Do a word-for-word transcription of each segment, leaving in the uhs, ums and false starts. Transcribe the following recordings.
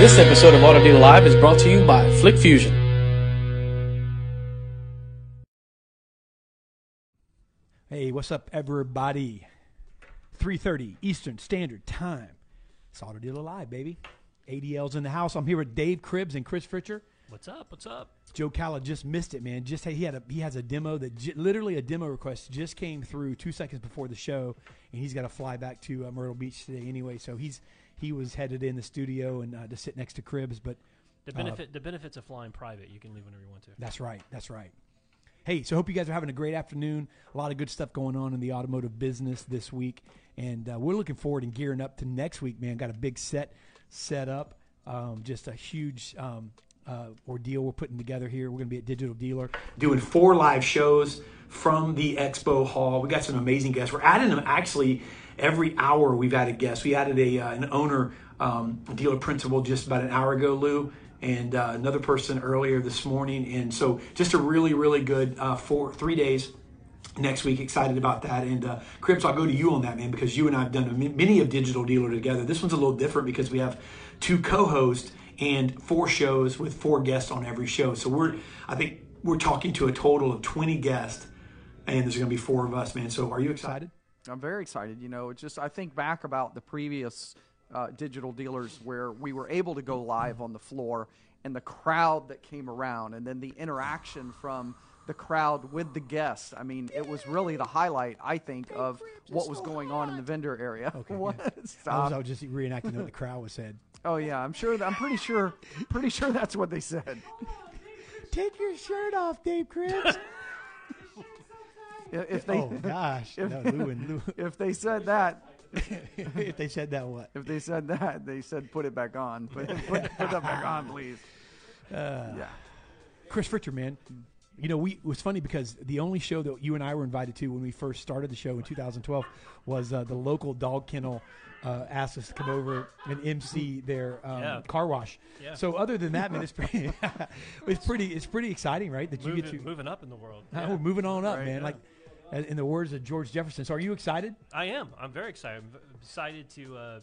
This episode of Auto Dealer Live is brought to you by Flick Fusion. Hey, what's up, everybody? three thirty Eastern Standard Time. It's Auto Dealer Live, baby. A D L's in the house. I'm here with Dave Cribbs and Chris Fritcher. What's up? What's up? Joe Calla just missed it, man. Just he had a he has a demo that j- literally a demo request just came through two seconds before the show, and he's got to fly back to uh, Myrtle Beach today anyway. So he's he was headed in the studio and uh, to sit next to Cribbs. But the benefit uh, the benefits of flying private, you can leave whenever you want to. That's right. That's right. Hey, so hope you guys are having a great afternoon. A lot of good stuff going on in the automotive business this week, and uh, we're looking forward and gearing up to next week. Man, got a big set set up. Um, just a huge. Um, Uh, ordeal we're putting together here. We're going to be at Digital Dealer doing four live shows from the expo hall. We got some amazing guests. We're adding them actually every hour. We've added guests. We added a uh, an owner, um, dealer principal just about an hour ago, Lou, and uh, another person earlier this morning. And so just a really, really good uh, four, three days next week. Excited about that. And uh, Cribbs, I'll go to you on that, man, because you and I have done many of Digital Dealer together. This one's a little different because we have two co-hosts and four shows with four guests on every show. So we're, I think we're talking to a total of twenty guests, and there's going to be four of us, man. So are you excited? I'm very excited. You know, it's just I think back about the previous uh, Digital Dealers where we were able to go live on the floor and the crowd that came around, and then the interaction from the crowd with the guests. I mean, it was really the highlight, I think, of what was going on in the vendor area. Okay, what? yeah. I, was, I was just reenacting what the crowd was said. Oh yeah, I'm sure. That, I'm pretty sure. Pretty sure that's what they said. Take your shirt off, Dave Cribbs. if they, oh gosh, if, no, Lou and Lou. If they said that. If they said that, what? If they said that, they said put it back on. Put, put, put that back on, please. Uh, yeah. Chris Fritcher, man. You know, we it was funny because the only show that you and I were invited to when we first started the show in two thousand twelve was uh, the local dog kennel uh, asked us to come over and M C their um, yeah. car wash. Yeah. So other than that, man, it's pretty, it's pretty, it's pretty exciting, right? That you moving, get to moving up in the world. Uh, Yeah. We're moving on up, Right, man. yeah. Like uh, in the words of George Jefferson. So, are you excited? I am. I'm very excited. I'm v- excited to uh,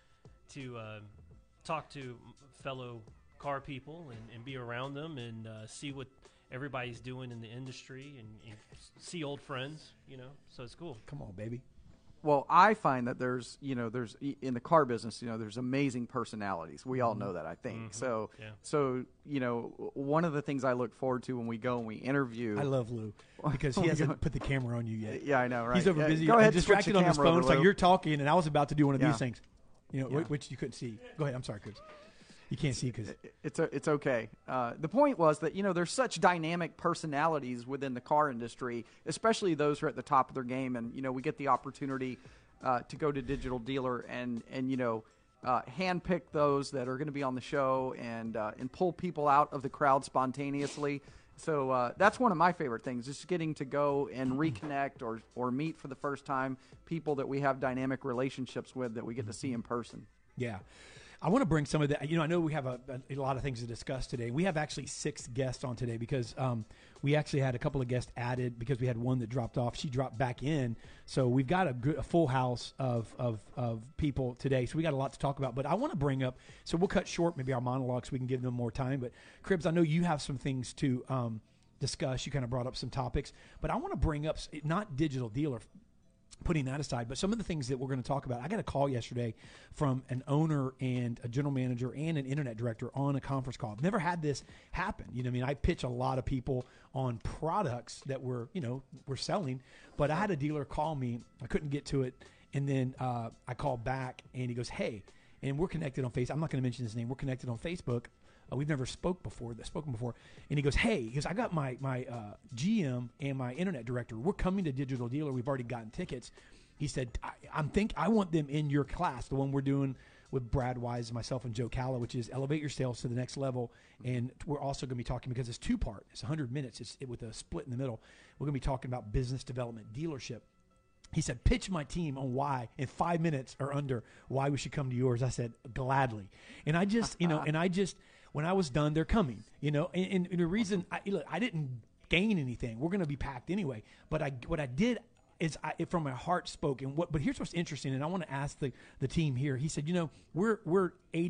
to uh, talk to fellow car people and, and be around them and uh, see what everybody's doing in the industry and, and see old friends, you know, so it's cool. Come on, baby. Well, I find that there's, you know, there's in the car business, you know, there's amazing personalities. We all know that, I think. Mm-hmm. So, Yeah. so you know, one of the things I look forward to when we go and we interview. I love Lou because he hasn't put the camera on you yet. Yeah, I know, right? He's over Yeah, busy. Go ahead, and switch distracted the on his camera phone. over, It's like Lou. you're talking, and I was about to do one of Yeah. these things, you know, Yeah. wh- which you couldn't see. Go ahead. I'm sorry, Chris. You can't see because It's a, it's okay. Uh, the point was that, you know, there's such dynamic personalities within the car industry, especially those who are at the top of their game. And, you know, we get the opportunity uh, to go to Digital Dealer and, and you know, uh, handpick those that are going to be on the show and uh, and pull people out of the crowd spontaneously. So uh, that's one of my favorite things, just getting to go and reconnect or, or meet for the first time people that we have dynamic relationships with that we get to see in person. yeah. I want to bring some of that. You know, I know we have a, a, a lot of things to discuss today. We have actually six guests on today because um, we actually had a couple of guests added because we had one that dropped off. She dropped back in. So we've got a, good, a full house of, of, of people today. So we got a lot to talk about. But I want to bring up, so we'll cut short maybe our monologues so we can give them more time. But Cribbs, I know you have some things to um, discuss. You kind of brought up some topics. But I want to bring up, not Digital Dealer, putting that aside, but some of the things that we're going to talk about. I got a call yesterday from an owner and a general manager and an internet director on a conference call. I've never had this happen. You know what I mean? I pitch a lot of people on products that we're, you know, we're selling, but I had a dealer call me. I couldn't get to it. And then uh, I called back and he goes, hey, and we're connected on Facebook. I'm not going to mention his name. We're connected on Facebook. Uh, we've never spoke before, spoken before. And he goes, hey, because I got my my uh, G M and my internet director. We're coming to Digital Dealer. We've already gotten tickets. He said, I, I'm think I want them in your class, the one we're doing with Brad Wise, myself, and Joe Calla, which is Elevate Your Sales to the Next Level. And we're also going to be talking, because it's two-part. It's one hundred minutes. It's it, with a split in the middle. We're going to be talking about business development, dealership. He said, pitch my team on why in five minutes or under why we should come to yours. I said, gladly. And I just, you know, and I just, when I was done, they're coming, you know, and, and, and the reason I, look, I didn't gain anything. We're going to be packed anyway. But I, what I did is I, it, from my heart spoke. And what, but here's what's interesting. And I want to ask the, the team here. He said, you know, we're, we're eighty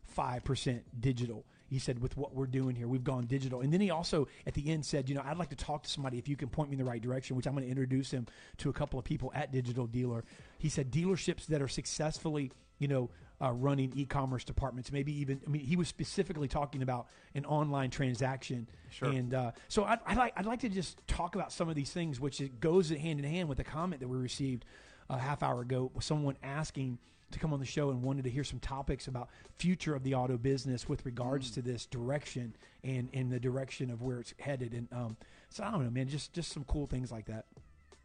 five percent digital. He said, with what we're doing here, we've gone digital. And then he also, at the end, said, you know, I'd like to talk to somebody if you can point me in the right direction, which I'm going to introduce him to a couple of people at Digital Dealer. He said dealerships that are successfully, you know, uh, running e-commerce departments, maybe even, I mean, he was specifically talking about an online transaction. Sure. And uh, so I'd, I'd, like, I'd like to just talk about some of these things, which it goes hand in hand with a comment that we received a half hour ago with someone asking to come on the show and wanted to hear some topics about future of the auto business with regards mm. to this direction and in the direction of where it's headed. And um, so I don't know, man, just, just some cool things like that.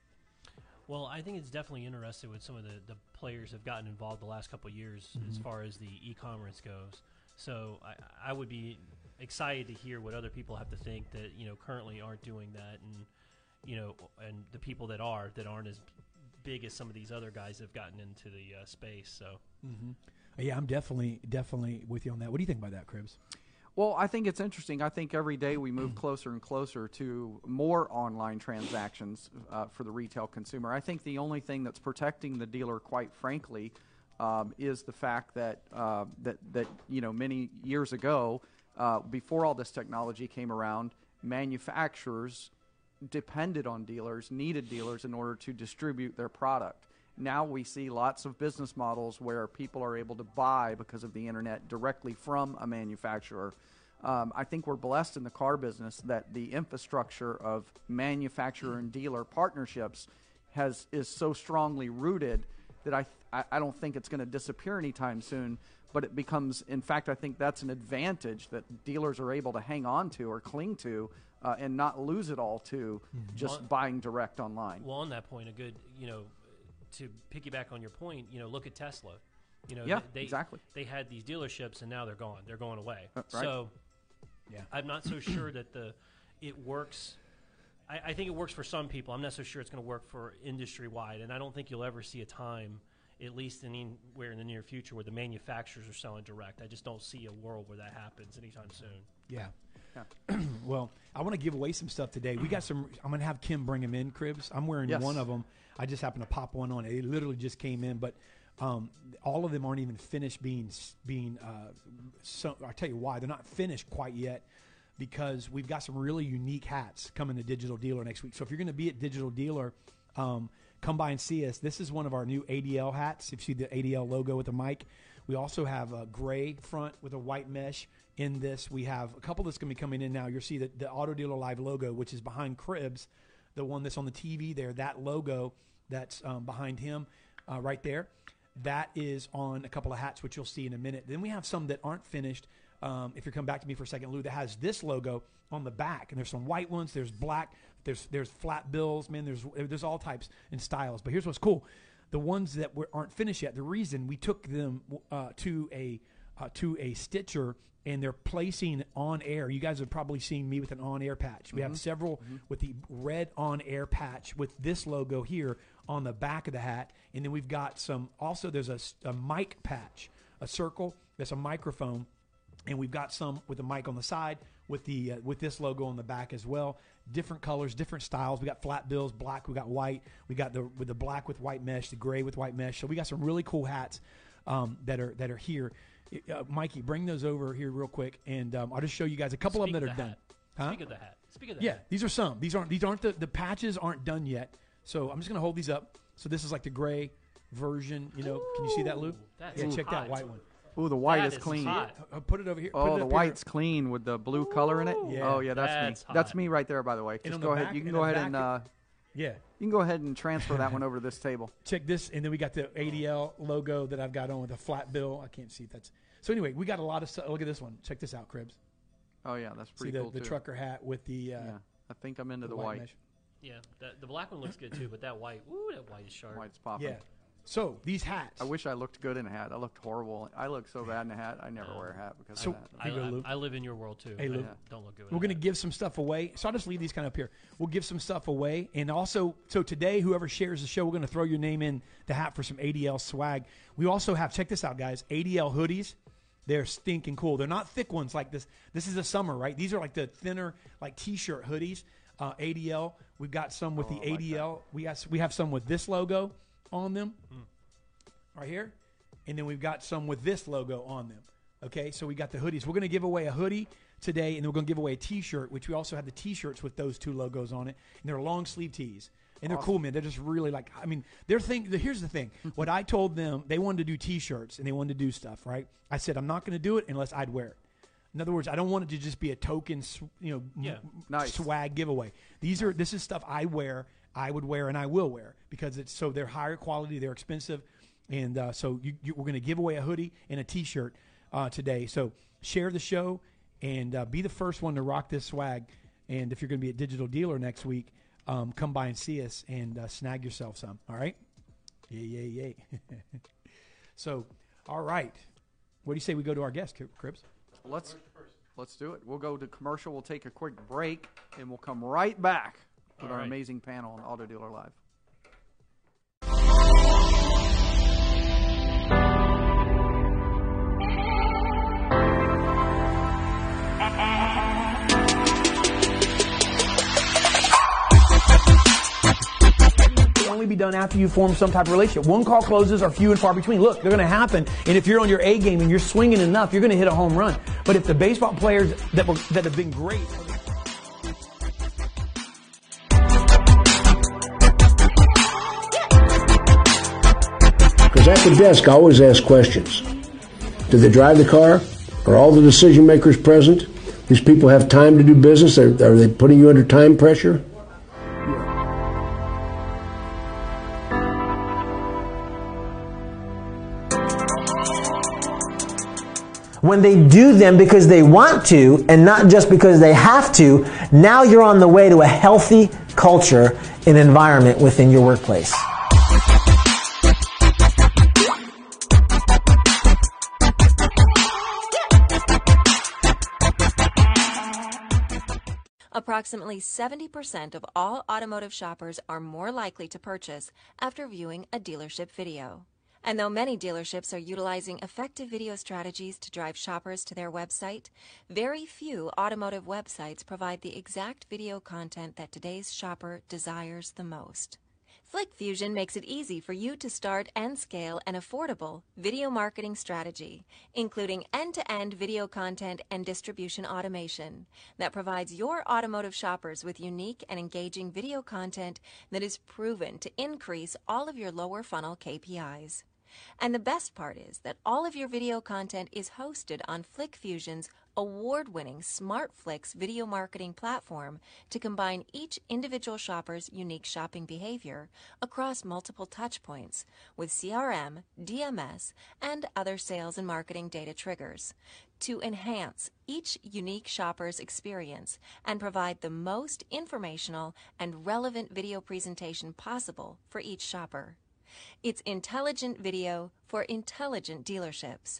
Well, I think it's definitely interesting with some of the, the players have gotten involved the last couple of years mm-hmm. as far as the e-commerce goes. So I, I would be excited to hear what other people have to think that, you know, currently aren't doing that. And, you know, and the people that are, that aren't as big as some of these other guys have gotten into the uh, space. So, mm-hmm. yeah, I'm definitely definitely with you on that. What do you think about that, Cribs? Well, I think it's interesting. I think every day we move closer and closer to more online transactions uh, for the retail consumer. I think the only thing that's protecting the dealer, quite frankly, um, is the fact that uh, that that you know many years ago, uh, before all this technology came around, manufacturers depended on dealers, needed dealers in order to distribute their product. Now we see lots of business models where people are able to buy because of the internet directly from a manufacturer. Um, I think we're blessed in the car business that the infrastructure of manufacturer and dealer partnerships has is so strongly rooted that I th- I don't think it's going to disappear anytime soon. But it becomes, in fact, I think that's an advantage that dealers are able to hang on to or cling to uh, and not lose it all to mm-hmm. just well, buying direct online. Well, on that point, a good, you know, to piggyback on your point, you know, look at Tesla. You know, yeah, they, exactly. They had these dealerships and now they're gone. They're going away. Uh, right. So, yeah, I'm not so sure that the it works. I, I think it works for some people. I'm not so sure it's going to work for industry wide, and I don't think you'll ever see a time, at least anywhere in the near future, where the manufacturers are selling direct. I just don't see a world where that happens anytime soon. Yeah. yeah. Well, I want to give away some stuff today. We got some. I'm going to have Kim bring them in, Cribs. I'm wearing yes. one of them. I just happened to pop one on. It literally just came in, but um, all of them aren't even finished being being. Uh, so I'll tell you why they're not finished quite yet, because we've got some really unique hats coming to Digital Dealer next week. So if you're going to be at Digital Dealer, um, come by and see us. This is one of our new A D L hats. If you see the A D L logo with the mic, we also have a gray front with a white mesh in this. We have a couple that's going to be coming in now. You'll see the, the Auto Dealer Live logo, which is behind Cribs, the one that's on the T V there. That logo that's um, behind him uh, right there, that is on a couple of hats, which you'll see in a minute. Then we have some that aren't finished. Um, if you come back to me for a second, Lou, that has this logo on the back, and there's some white ones, there's black, there's there's flat bills, man, there's there's all types and styles. But here's what's cool: the ones that were, aren't finished yet. The reason we took them uh, to a uh, to a stitcher, and they're placing on air. You guys have probably seen me with an on air patch. We mm-hmm. have several mm-hmm. with the red on air patch with this logo here on the back of the hat, and then we've got some. Also, there's a, a mic patch, a circle that's a microphone. And we've got some with the mic on the side, with the uh, with this logo on the back as well. Different colors, different styles. We got flat bills, black. We got white. We got the with the black with white mesh, the gray with white mesh. So we got some really cool hats um, that are that are here. Uh, Mikey, bring those over here real quick, and um, I'll just show you guys a couple Speak of them that the are hat. done. Huh? Speak of the hat. Speak of the yeah, hat. these are some. These aren't. These aren't the the patches aren't done yet. So I'm just gonna hold these up. So this is like the gray version. You know, Ooh, can you see that, Lou? That's yeah, check hot. that white one. Ooh, the white That is is clean. hot. Uh, put it over here. Put Oh, it the up white's here. clean with the blue color in it. Yeah. Oh, yeah, that's, That's me. That's hot. me right there, by the way. And Just on go the ahead. back- You can and go the ahead and back- uh, Yeah. you can go ahead and transfer that one over to this table. Check this, and then we got the A D L logo that I've got on with a flat bill. I can't see if that's. So anyway, we got a lot of stuff. Look at this one. Check this out, Cribs. Oh yeah, that's See pretty the, cool the too. trucker hat with the. Uh, Yeah, I think I'm into the the white. mesh. Yeah, that, the black one looks good too, but that white, ooh, that white is sharp. White's popping. Yeah. So these hats. I wish I looked good in a hat. I looked horrible. I look so bad in a hat. I never wear a hat because So- of that. I, Here you go, Lou. I, I live in your world too. Hey, Lou. I don't look good. We're going to give some stuff away. So I'll just leave these kind of up here. We'll give some stuff away. And also, so today, whoever shares the show, we're going to throw your name in the hat for some A D L swag. We also have, check this out, guys, A D L hoodies. They're stinking cool. They're not thick ones like this. This is the summer, right? These are like the thinner, like T-shirt hoodies. Uh, A D L. We've got some with Oh, the I like A D L. We got we have some with this logo on them, Mm. right here, and then we've got some with this logo on them. Okay, so we got the hoodies. We're going to give away a hoodie today, and then we're going to give away a T-shirt, which we also have the T-shirts with those two logos on it, and they're long sleeve tees. And they're awesome. cool, man. They're just really like, I mean, they're think. Here's the thing. What I told them, they wanted to do T-shirts and they wanted to do stuff, right? I said, I'm not going to do it unless I'd wear it. In other words, I don't want it to just be a token, you know, Yeah. m- Nice. swag giveaway. These are this is stuff I wear, I would wear, and I will wear because it's so they're higher quality, they're expensive, and uh, so you, you, we're going to give away a hoodie and a T-shirt uh, today. So share the show and uh, be the first one to rock this swag. And if you're going to be at Digital Dealer next week, um, come by and see us and uh, snag yourself some. All right? Yay, yay, yay. So, all right. What do you say we go to our guest, Cribs? Let's let's do it. We'll go to commercial. We'll take a quick break, and we'll come right back with All our right. amazing panel on Auto Dealer Live. Can only be done after you form some type of relationship. One call closes are few and far between. Look, they're going to happen, and if you're on your A game and you're swinging enough, you're going to hit a home run. But if the baseball players that were, that have been great. Because at the desk, I always ask questions. Do they drive the car? Are all the decision makers present? These people have time to do business? Are, are they putting you under time pressure? When they do them because they want to and not just because they have to, now you're on the way to a healthy culture and environment within your workplace. Approximately seventy percent of all automotive shoppers are more likely to purchase after viewing a dealership video. And though many dealerships are utilizing effective video strategies to drive shoppers to their website, very few automotive websites provide the exact video content that today's shopper desires the most. FlickFusion makes it easy for you to start and scale an affordable video marketing strategy, including end-to-end video content and distribution automation that provides your automotive shoppers with unique and engaging video content that is proven to increase all of your lower funnel K P Is. And the best part is that all of your video content is hosted on FlickFusion's award-winning SmartFlix video marketing platform to combine each individual shopper's unique shopping behavior across multiple touchpoints with C R M, D M S, and other sales and marketing data triggers to enhance each unique shopper's experience and provide the most informational and relevant video presentation possible for each shopper. It's intelligent video for intelligent dealerships.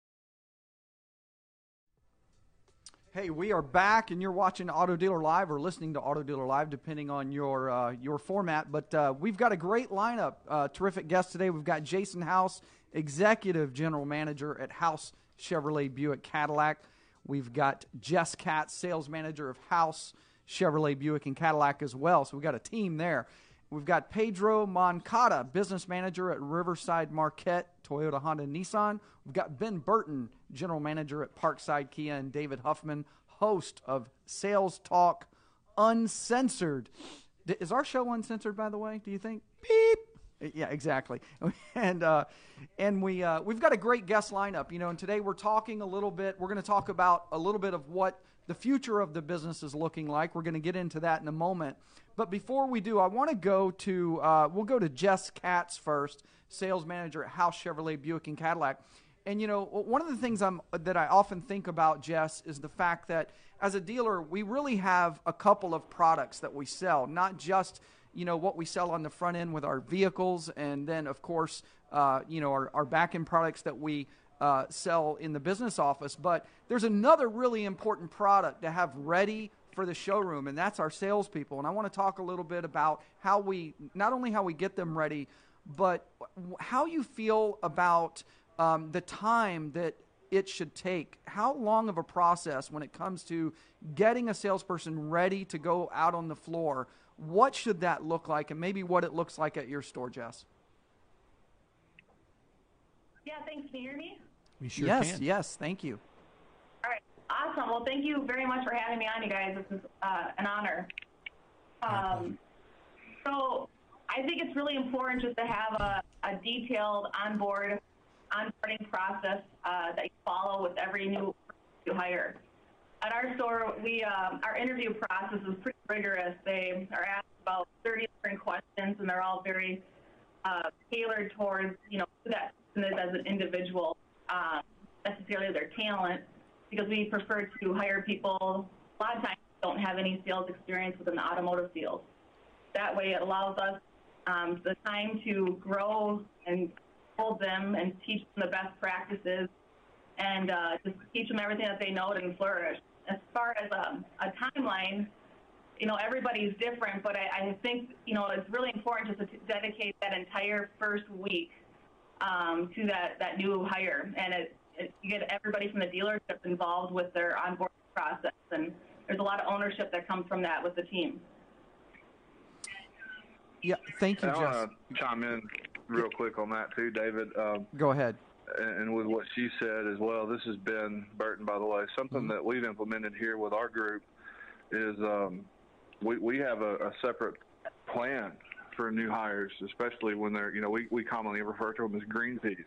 Hey, we are back, and you're watching Auto Dealer Live or listening to Auto Dealer Live, depending on your uh, your format. But uh, we've got a great lineup, uh, terrific guests today. We've got Jason House, Executive General Manager at House Chevrolet Buick Cadillac. We've got Jess Katz, Sales Manager of House Chevrolet Buick and Cadillac as well. So we've got a team there. We've got Pedro Moncada, Business Manager at Riverside Marquette, Toyota, Honda, and Nissan. We've got Ben Burton, General Manager at Parkside Kia, and David Huffman, host of Sales Talk Uncensored. Is our show uncensored, by the way, do you think? Beep. Yeah, exactly. And uh, and we, uh, we've got a great guest lineup, you know, and today we're talking a little bit, we're going to talk about a little bit of what the future of the business is looking like. We're going to get into that in a moment. But before we do, I want to go to, uh, we'll go to Jess Katz first, Sales Manager at House Chevrolet Buick and Cadillac. And, you know, one of the things I'm, that I often think about, Jess, is the fact that as a dealer, we really have a couple of products that we sell, not just, you know, what we sell on the front end with our vehicles, and then, of course, uh, you know, our, our back-end products that we uh, sell in the business office. But there's another really important product to have ready for the showroom, and that's our salespeople. And I want to talk a little bit about how we, not only how we get them ready, but how you feel about um, the time that it should take. How long of a process when it comes to getting a salesperson ready to go out on the floor? What should that look like, and maybe what it looks like at your store, Jess? Yeah, thanks. Can you hear me? We sure yes, can. yes. Thank you. All right. Awesome. Well, thank you very much for having me on, you guys. This is uh, an honor. Um, so I think it's really important just to have a, a detailed onboard onboarding process uh, that you follow with every new new hire. At our store, we um, our interview process is pretty rigorous. They are asked about thirty different questions, and they're all very uh, tailored towards, you know, who that person is as an individual, uh, necessarily their talent, because we prefer to hire people a lot of times who don't have any sales experience within the automotive field. That way, it allows us um, the time to grow and hold them and teach them the best practices, and uh, just teach them everything that they know and flourish. As far as um, a timeline, you know, everybody's different, but I, I think, you know, it's really important just to t- dedicate that entire first week um, to that, that new hire. And it, it, you get everybody from the dealership involved with their onboarding process, and there's a lot of ownership that comes from that with the team. Yeah, thank you, I Jess. want to chime in real quick on that too, David. Um, Go ahead. and with what she said as well, this has been, Burton, by the way, something mm-hmm. that we've implemented here with our group is um, we, we have a, a separate plan for new hires, especially when they're, you know, we, we commonly refer to them as green peas,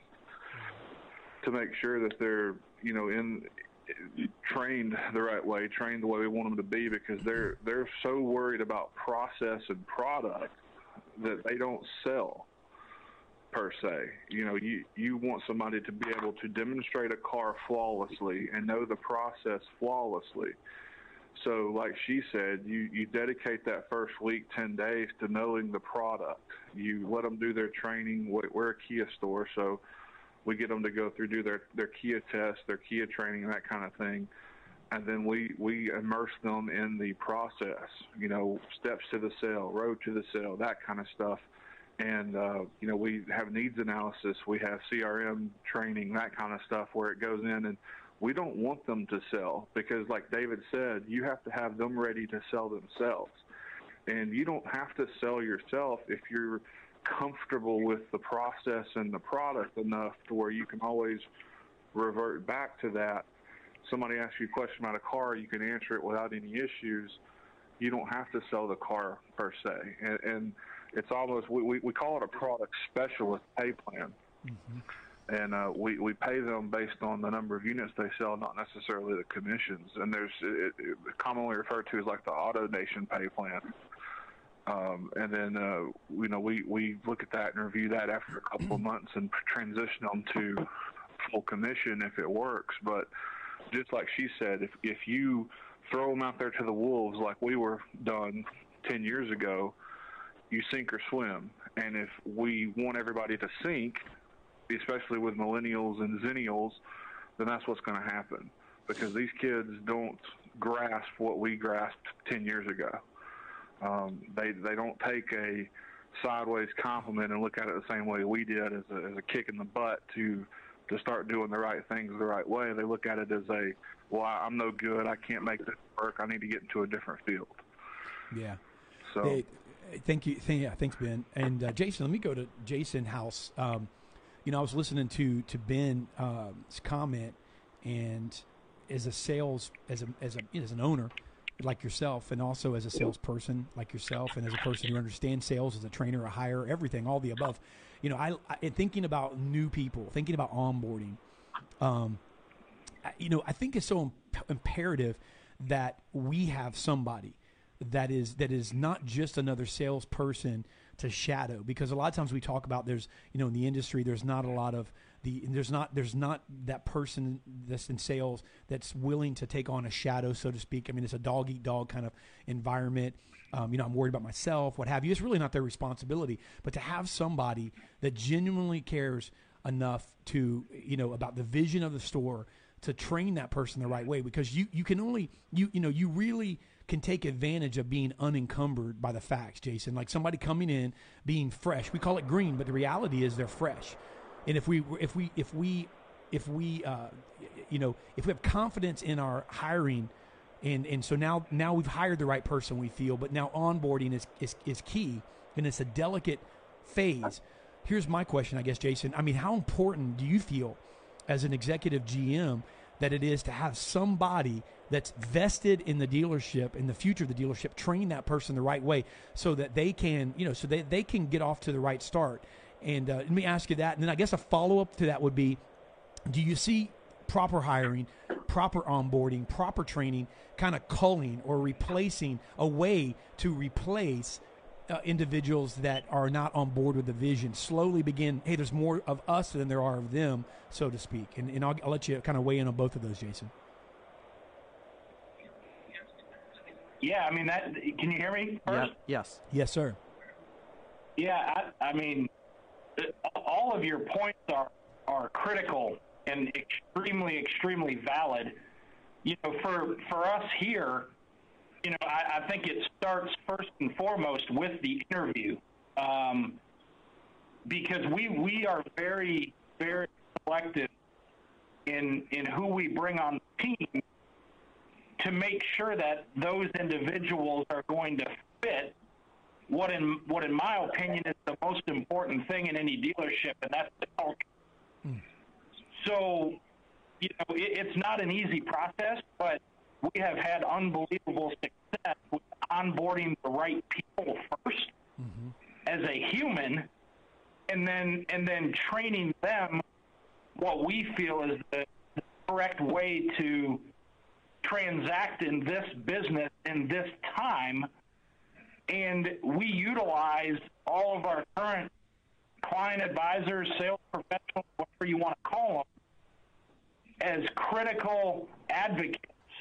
to make sure that they're, you know, in trained the right way, trained the way we want them to be, because they're they're so worried about process and product that they don't sell. Per se, you know, you, you want somebody to be able to demonstrate a car flawlessly and know the process flawlessly. So like she said, you, you dedicate that first week, ten days to knowing the product. You let them do their training. We're a Kia store, so we get them to go through, do their, their Kia test, their Kia training, that kind of thing. And then we, we immerse them in the process, you know, steps to the sale, road to the sale, that kind of stuff. And, uh, you know, we have needs analysis, we have C R M training, that kind of stuff where it goes in. And we don't want them to sell because, like David said, you have to have them ready to sell themselves. And you don't have to sell yourself if you're comfortable with the process and the product enough to where you can always revert back to that. Somebody asks you a question about a car, you can answer it without any issues. You don't have to sell the car per se. And, and it's almost, we, we call it a product specialist pay plan. Mm-hmm. And uh, we, we pay them based on the number of units they sell, not necessarily the commissions. And there's it, it commonly referred to as like the AutoNation pay plan. Um, and then, uh, you know, we, we look at that and review that after a couple of months and transition them to full commission if it works. But just like she said, if, if you throw them out there to the wolves like we were done ten years ago, you sink or swim. And if we want everybody to sink, especially with millennials and zennials, then that's what's going to happen, because these kids don't grasp what we grasped ten years ago. Um, they they don't take a sideways compliment and look at it the same way we did as a, as a kick in the butt to to start doing the right things the right way. They look at it as a, well, I'm no good, I can't make this work, I need to get into a different field. Yeah. So. Hey, thank you. Thank, yeah, thanks, Ben. And uh, Jason, let me go to Jason House. Um, you know, I was listening to to Ben's uh, comment, and as a sales, as a as a as an owner like yourself, and also as a salesperson like yourself, and as a person who understands sales, as a trainer, a hire, everything, all the above. You know, I, I thinking about new people, thinking about onboarding. Um, I, you know, I think it's so imp- imperative that we have somebody that is that is not just another salesperson to shadow, because a lot of times we talk about there's, you know, in the industry there's not a lot of the there's not there's not that person that's in sales that's willing to take on a shadow, so to speak. I mean, it's a dog eat dog kind of environment. Um, you know, I'm worried about myself, what have you. It's really not their responsibility, but to have somebody that genuinely cares enough to, you know, about the vision of the store, to train that person the right way, because you you can only you you know you really can take advantage of being unencumbered by the facts, Jason. Like somebody coming in being fresh. We call it green, but the reality is they're fresh. And if we if we if we if we uh, you know if we have confidence in our hiring, and and so now now we've hired the right person, we feel, but now onboarding is is, is key, and it's a delicate phase. Here's my question, I guess, Jason. I mean, how important do you feel as an executive G M that it is to have somebody that's vested in the dealership, in the future of the dealership, train that person the right way so that they can, you know, so they, they can get off to the right start. And uh, let me ask you that. And then I guess a follow-up to that would be, do you see proper hiring, proper onboarding, proper training kind of culling or replacing a way to replace uh, individuals that are not on board with the vision, slowly begin, hey, there's more of us than there are of them, so to speak. And, and I'll, I'll let you kind of weigh in on both of those, Jason. Yeah, I mean, that. Can you hear me first? Yeah, yes. Yes, sir. Yeah, I, I mean, all of your points are, are critical and extremely, extremely valid. You know, for for us here, you know, I, I think it starts first and foremost with the interview, um, because we we are very, very selective in in who we bring on the team to make sure that those individuals are going to fit what in what in my opinion is the most important thing in any dealership, and that's the culture. Mm. So, you know, it, it's not an easy process, but we have had unbelievable success with onboarding the right people first mm-hmm. as a human, and then and then training them what we feel is the, the correct way to transact in this business in this time. And we utilize all of our current client advisors, sales professionals, whatever you want to call them, as critical advocates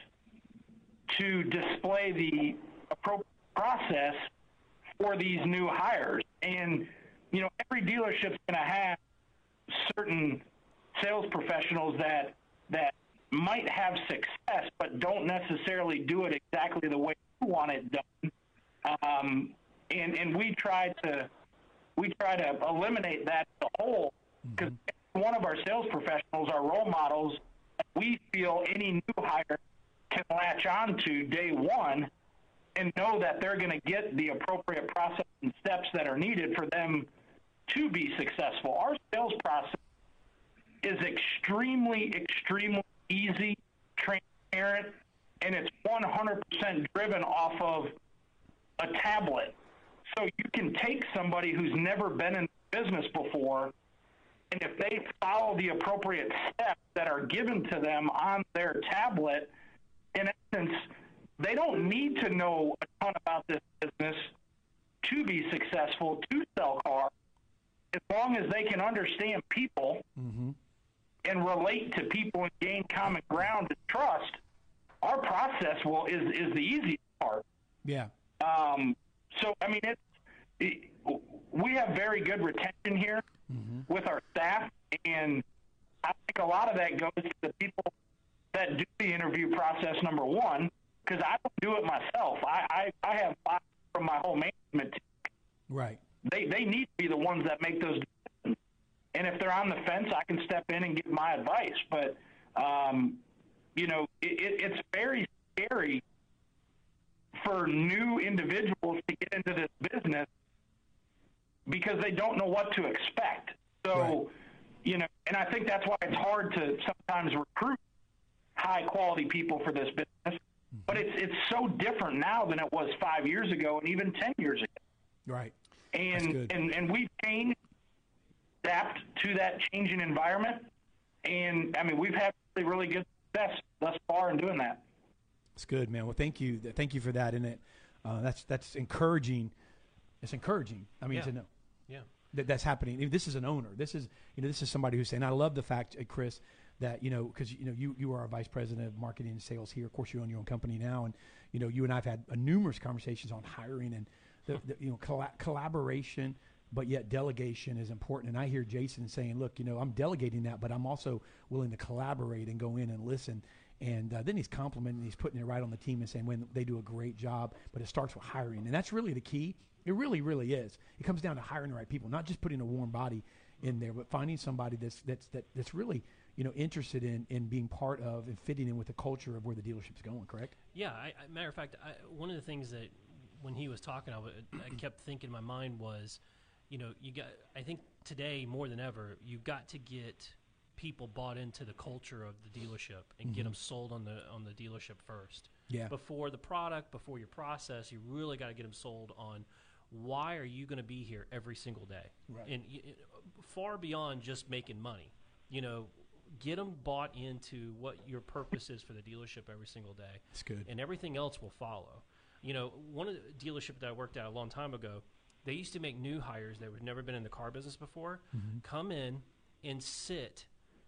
to display the appropriate process for these new hires. And, you know, every dealership's going to have certain sales professionals that that might have success but don't necessarily do it exactly the way you want it done. Um, and, and we try to we try to eliminate that as a whole, because mm-hmm. one of our sales professionals are role models that we feel any new hire can latch on to day one and know that they're going to get the appropriate process and steps that are needed for them to be successful. Our sales process is extremely, extremely easy, transparent, and it's one hundred percent driven off of a tablet. So you can take somebody who's never been in business before, and if they follow the appropriate steps that are given to them on their tablet, in essence, they don't need to know a ton about this business to be successful, to sell cars, as long as they can understand people mm-hmm. and relate to people and gain common ground and trust. Our process will is, is the easiest part. Yeah. Um, so, I mean, it's, it, we have very good retention here mm-hmm. with our staff, and I think a lot of that goes to the people that do the interview process, number one, because I don't do it myself. I, I, I have five from my whole management team. Right. They, they need to be the ones that make those decisions. And if they're on the fence, I can step in and give my advice. But, um, you know, it, it, it's very scary for new individuals to get into this business because they don't know what to expect. So, right. you know, and I think that's why it's hard to sometimes recruit high quality people for this business. Mm-hmm. But it's it's so different now than it was five years ago and even ten years ago. Right. And and, and we've changed, adapt to that changing environment. And I mean, we've had really, really good success thus far in doing that. It's good, man. Well, thank you. Thank you for that. And it, uh, that's that's encouraging. It's encouraging. I mean, yeah. to know yeah. that that's happening. This is an owner. This is you know this is somebody who's saying. I love the fact, uh, Chris, that you know because you know you you are our vice president of marketing and sales here. Of course, you own your own company now, and you know you and I've had uh, numerous conversations on hiring and the, the you know colla- collaboration. But yet delegation is important. And I hear Jason saying, look, you know, I'm delegating that, but I'm also willing to collaborate and go in and listen. And uh, then he's complimenting, he's putting it right on the team and saying when they do a great job, but it starts with hiring. And that's really the key. It really, really is. It comes down to hiring the right people, not just putting a warm body in there, but finding somebody that's that's that, that's really, you know, interested in, in being part of and fitting in with the culture of where the dealership's going, correct? Yeah. I, I, matter of fact, I, one of the things that when he was talking, I, w- I kept thinking in my mind was, you know, you got. I think today more than ever, you've got to get people bought into the culture of the dealership and Mhm. get them sold on the on the dealership first. Yeah. Before the product, before your process, you really got to get them sold on why are you going to be here every single day, Right. and y- y- far beyond just making money. You know, get them bought into what your purpose is for the dealership every single day. That's good. And everything else will follow. You know, one of the dealership that I worked at a long time ago, they used to make new hires that had never been in the car business before, Mhm. come in and sit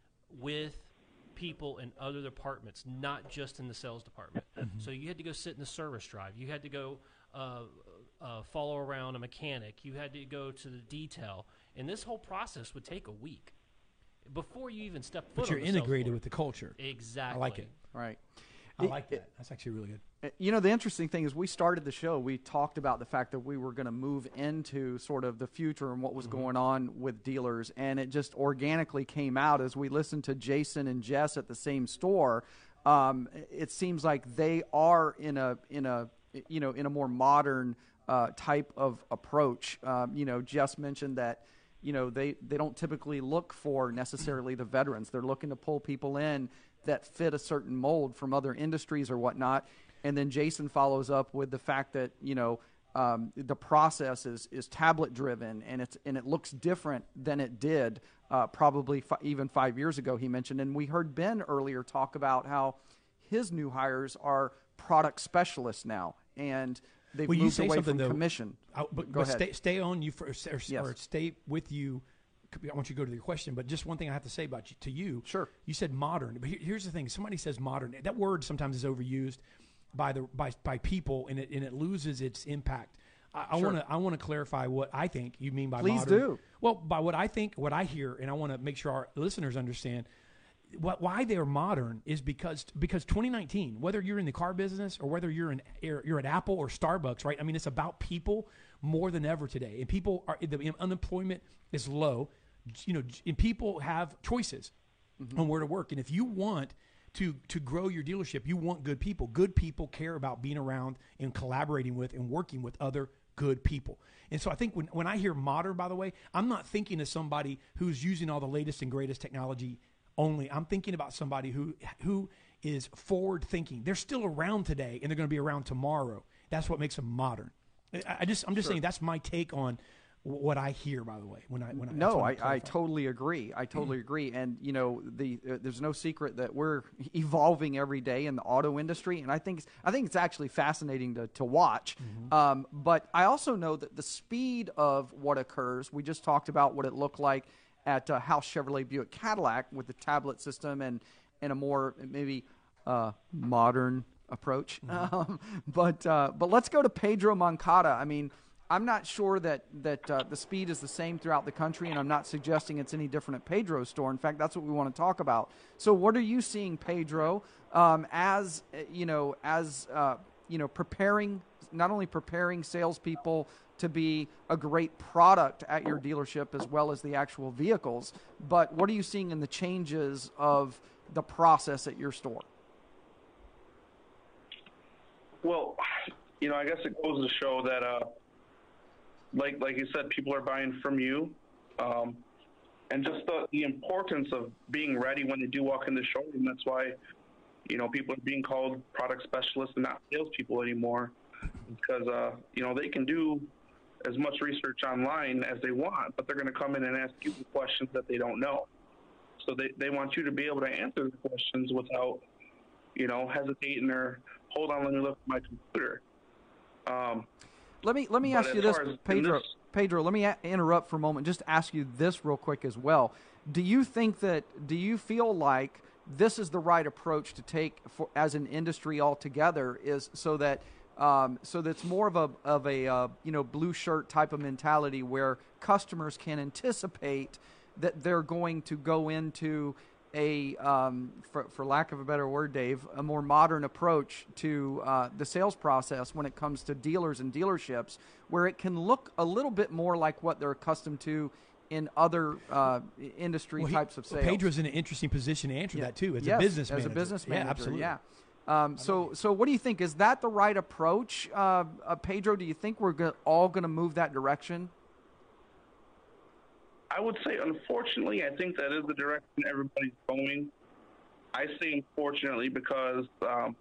with people in other departments, not just in the sales department. Mhm. So you had to go sit in the service drive. You had to go uh, uh, follow around a mechanic. You had to go to the detail. And this whole process would take a week before you even step foot But you're on the sales integrated floor. with the culture. Exactly. I like it. Right. I It- like that. That's actually really good. You know, the interesting thing is we started the show, we talked about the fact that we were going to move into sort of the future and what was going on with dealers, and it just organically came out as we listened to Jason and Jess at the same store. Um, it seems like they are in a in a you know in a more modern uh, type of approach. Um, you know, Jess mentioned that you know they they don't typically look for necessarily the veterans. They're looking to pull people in that fit a certain mold from other industries or whatnot. And then Jason follows up with the fact that, you know, um, the process is, is tablet driven and it's, and it looks different than it did uh, probably fi- even five years ago, he mentioned. And we heard Ben earlier talk about how his new hires are product specialists now. And they've Well, you moved say away something, from though, commission. I, but Go but ahead. stay, stay on you for, or, or Yes. stay with you. I want you to go to your question, but just one thing I have to say about you, to you. Sure. You said modern, but here, here's the thing: somebody says modern. That word sometimes is overused by the by by people, and it and it loses its impact. I, I Sure. want to I want to clarify what I think you mean by Please modern. do. Well, by what I think, what I hear, and I want to make sure our listeners understand. What, why they're modern is because because twenty nineteen, whether you're in the car business or whether you're in you're, you're at Apple or Starbucks, right? I mean, it's about people more than ever today, and people are the unemployment is low, you know, and people have choices on where to work. And if you want to to grow your dealership, you want good people. Good people care about being around and collaborating with and working with other good people. And so I think when when I hear modern, by the way, I'm not thinking of somebody who's using all the latest and greatest technology only. I'm thinking about somebody who who is forward thinking. They're still around today and they're going to be around tomorrow. That's what makes them modern. I, I just I'm just Sure. saying that's my take on w- what I hear, by the way, when I when I that's No, what I'm I, I clarifying. totally agree. I totally agree. And you know, the uh, there's no secret that we're evolving every day in the auto industry, and I think I think it's actually fascinating to to watch. Um, but I also know that the speed of what occurs. We just talked about what it looked like at uh, House Chevrolet Buick Cadillac with the tablet system and and a more maybe uh, modern approach. Um, but uh, but let's go to Pedro Moncada. I mean, I'm not sure that that uh, the speed is the same throughout the country, and I'm not suggesting it's any different at Pedro's store. In fact, that's what we want to talk about. So, what are you seeing, Pedro, um, as uh, you know, as uh, you know, preparing not only preparing salespeople to be a great product at your dealership as well as the actual vehicles, but what are you seeing in the changes of the process at your store? Well, you know, I guess it goes to show that, uh, like like you said, people are buying from you, um, and just the, the importance of being ready when they do walk in the showroom. That's why, you know, people are being called product specialists and not salespeople anymore, because uh, you know they can do as much research online as they want, but they're going to come in and ask you the questions that they don't know. So they, they want you to be able to answer the questions without, you know, hesitating or hold on, let me look at my computer. Um, Let me let me but ask you as this, far as in Pedro. this- Pedro, let me a- interrupt for a moment. Just ask you this real quick as well. Do you think that? Do you feel like this is the right approach to take for as an industry altogether? Is so that um, so that's more of a of a uh, you know blue shirt type of mentality where customers can anticipate that they're going to go into a, um, for, for lack of a better word, Dave, a more modern approach to uh, the sales process when it comes to dealers and dealerships, where it can look a little bit more like what they're accustomed to in other uh, industry Well, he- types of well, sales. Pedro's in an interesting position to answer Yeah. that too, as Yes, a business as manager. a business manager. Yeah, absolutely. Yeah. Um, so, so what do you think? Is that the right approach, uh, uh, Pedro? Do you think we're go- all going to move that direction? I would say, unfortunately, I think that is the direction everybody's going. I say unfortunately because um,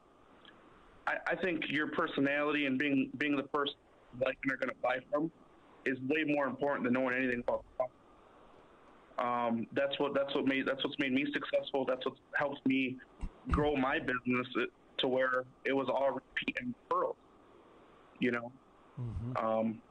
I, I think your personality and being being the person like they're going to buy from is way more important than knowing anything about the car. Um, that's what that's what made that's what's made me successful. That's what helped me grow my business to where it was all repeat and referrals. You know, mm-hmm. um,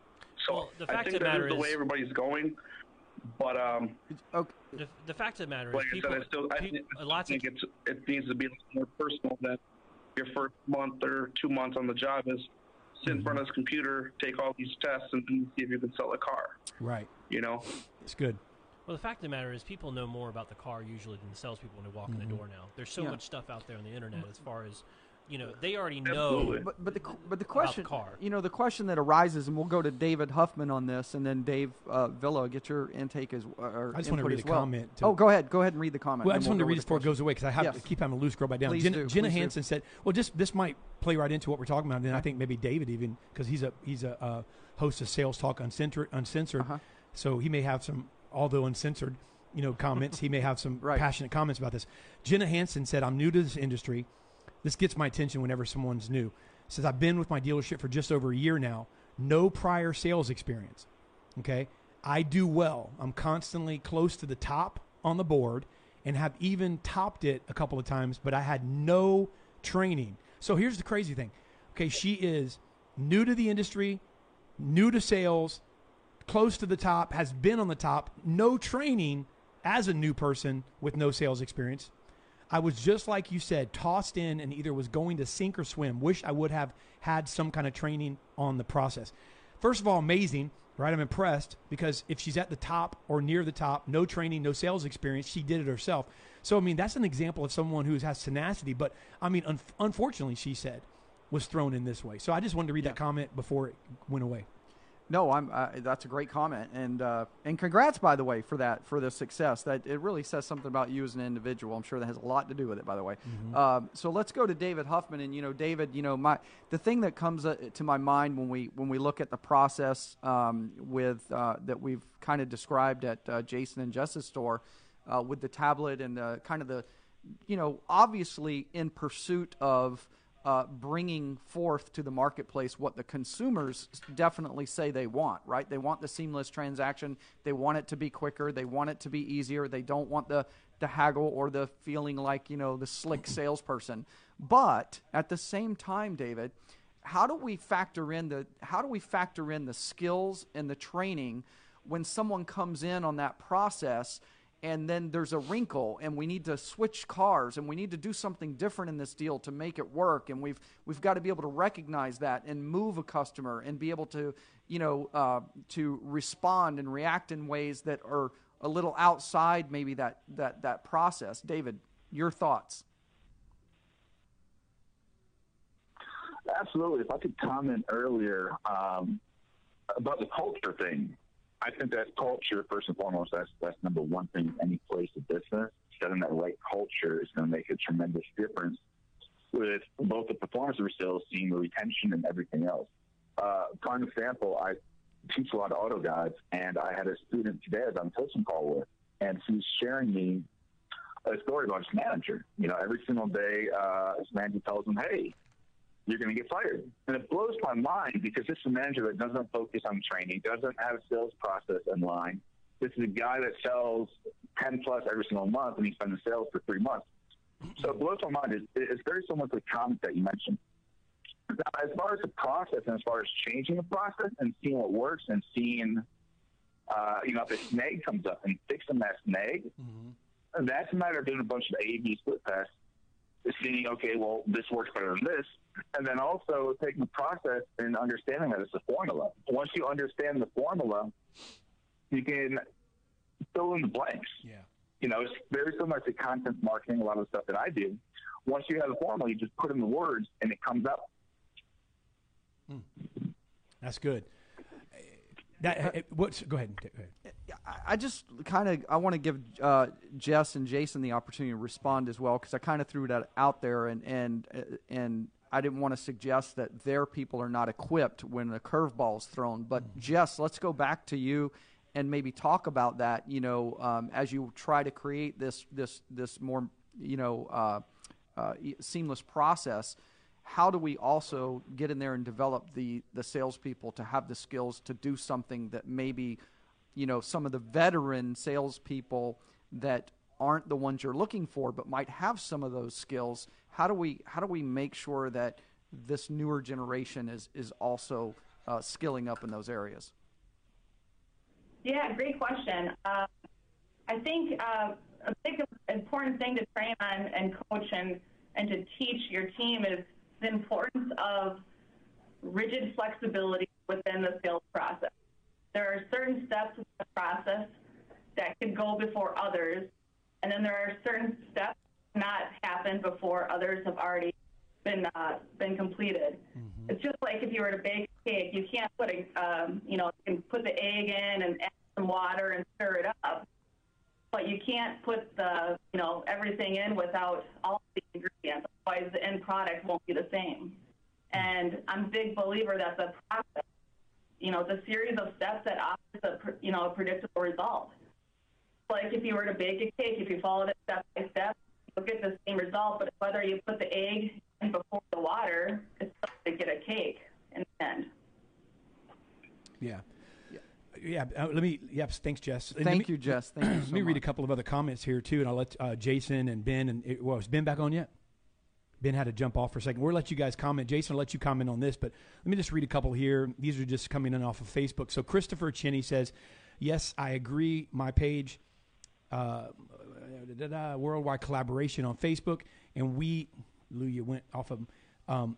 so well, the I fact think of the that matter is the is, way everybody's going. But um, okay. the, the fact of the matter like is, people, I said, I still I people, think, lots I think of it's, it needs to be more personal than your first month or two months on the job is sit in front of this computer, take all these tests, and see if you can sell a car. Right. You know, it's good. Well, the fact of the matter is, people know more about the car usually than the salespeople when they walk mm-hmm. in the door now. There's so yeah. much stuff out there on the internet as far as, you know, they already know. Absolutely. But, but the but the question, the car. you know, the question that arises, and we'll go to David Huffman on this, and then Dave uh, Villa, get your intake as or I just want to read as a well. comment. To, oh, go ahead, go ahead and read the comment. Well, I just we'll wanted to read it this before it goes away because I have yes. to keep having a loose scroll back down. Please Jenna, do, Jenna please Hansen do. said, "Well, just this might play right into what we're talking about." And then I think maybe David even because he's a he's a uh, host of Sales Talk Uncensored, uncensored uh-huh. so he may have some, although uncensored, you know, comments. He may have some right. passionate comments about this. Jenna Hansen said, "I'm new to this industry. This gets my attention whenever someone's new." Says, I've been with my dealership for just over a year now. No prior sales experience. Okay. I do well. I'm constantly close to the top on the board and have even topped it a couple of times, but I had no training. So here's the crazy thing. Okay. She is new to the industry, new to sales, close to the top, has been on the top, no training as a new person with no sales experience. I was just like you said, tossed in and either was going to sink or swim. Wish I would have had some kind of training on the process. First of all, amazing, right? I'm impressed because if she's at the top or near the top, no training, no sales experience, she did it herself. So, I mean, that's an example of someone who has tenacity. But, I mean, un- unfortunately, she said, was thrown in this way. So I just wanted to read yeah. that comment before it went away. No, I'm. Uh, that's a great comment, and uh, and congrats, by the way, for that for the success. That it really says something about you as an individual. I'm sure that has a lot to do with it, by the way. Mm-hmm. Um, so let's go to David Huffman, and you know, David, you know, my the thing that comes uh, to my mind when we when we look at the process um, with uh, that we've kind of described at uh, Jason and Jess's store uh, with the tablet and uh, kind of the, you know, obviously in pursuit of. Uh, bringing forth to the marketplace what the consumers definitely say they want, right? They want the seamless transaction. They want it to be quicker. They want it to be easier. They don't want the, the haggle or the feeling like, you know, the slick salesperson. But at the same time, David, how do we factor in the how do we factor in the skills and the training when someone comes in on that process and then there's a wrinkle, and we need to switch cars, and we need to do something different in this deal to make it work, and we've we've got to be able to recognize that and move a customer and be able to, you know, uh, to respond and react in ways that are a little outside maybe that that that process. David, your thoughts? Absolutely. If I could comment earlier um, about the culture thing. I think that culture, first and foremost, that's that's number one thing in any place of business. Setting that right culture is going to make a tremendous difference with both the performance of your sales team, the retention, and everything else. Uh, prime example, I teach a lot of auto guys, and I had a student today that I'm coaching call with, and she's sharing me a story about his manager. You know, every single day, uh, his manager tells him, hey, you're going to get fired. And it blows my mind because this is a manager that doesn't focus on training, doesn't have a sales process in line. This is a guy that sells ten plus every single month, and he's been in sales for three months. So it blows my mind. It's, it's very similar to the comment that you mentioned. Now, as far as the process and as far as changing the process and seeing what works and seeing, uh, you know, if a snag comes up and fixing that snag, mm-hmm. that's a matter of doing a bunch of A B split tests, seeing, okay, well, this works better than this. And then also taking the process and understanding that it's a formula. Once you understand the formula, you can fill in the blanks. Yeah. You know, it's very similar to content marketing, a lot of the stuff that I do. Once you have the formula, you just put in the words and it comes out. Hmm. That's good. That, what's, go ahead. Go ahead. I just kind of I want to give uh, Jess and Jason the opportunity to respond as well because I kind of threw that out there and and and I didn't want to suggest that their people are not equipped when the curveball is thrown. But mm-hmm. Jess, let's go back to you and maybe talk about that, you know, um, as you try to create this this this more, you know, uh, uh, seamless process. How do we also get in there and develop the the salespeople to have the skills to do something that maybe, you know, some of the veteran salespeople that aren't the ones you're looking for, but might have some of those skills? How do we how do we make sure that this newer generation is is also uh, skilling up in those areas? Yeah, great question. Uh, I think uh, a big important thing to train on and coach and, and to teach your team is the importance of rigid flexibility within the sales process. There are certain steps in the process that can go before others, and then there are certain steps that not happen before others have already been uh, been completed. Mm-hmm. It's just like if you were to bake a cake, you can't put a um, you know you can put the egg in and add some water and stir it up, but you can't put the you know everything in without all the ingredients. Otherwise, the end product won't be the same. And I'm a big believer that the process, you know, the series of steps that offers a you know a predictable result. Like if you were to bake a cake, if you followed it step by step, you'll get the same result. But whether you put the egg in before the water, it's still going to get a cake in the end. Yeah. Yeah, uh, let me. Yep, thanks, Jess. And Thank me, you, Jess. Thank you so Let me much. read a couple of other comments here too, and I'll let uh, Jason and Ben and it, well, is Ben back on yet? Ben had to jump off for a second. We'll let you guys comment. Jason, I'll let you comment on this, but let me just read a couple here. These are just coming in off of Facebook. So Christopher Cheney says, "Yes, I agree. My page, uh, da, da, da, worldwide collaboration on Facebook, and we, Lou, you went off of." Um,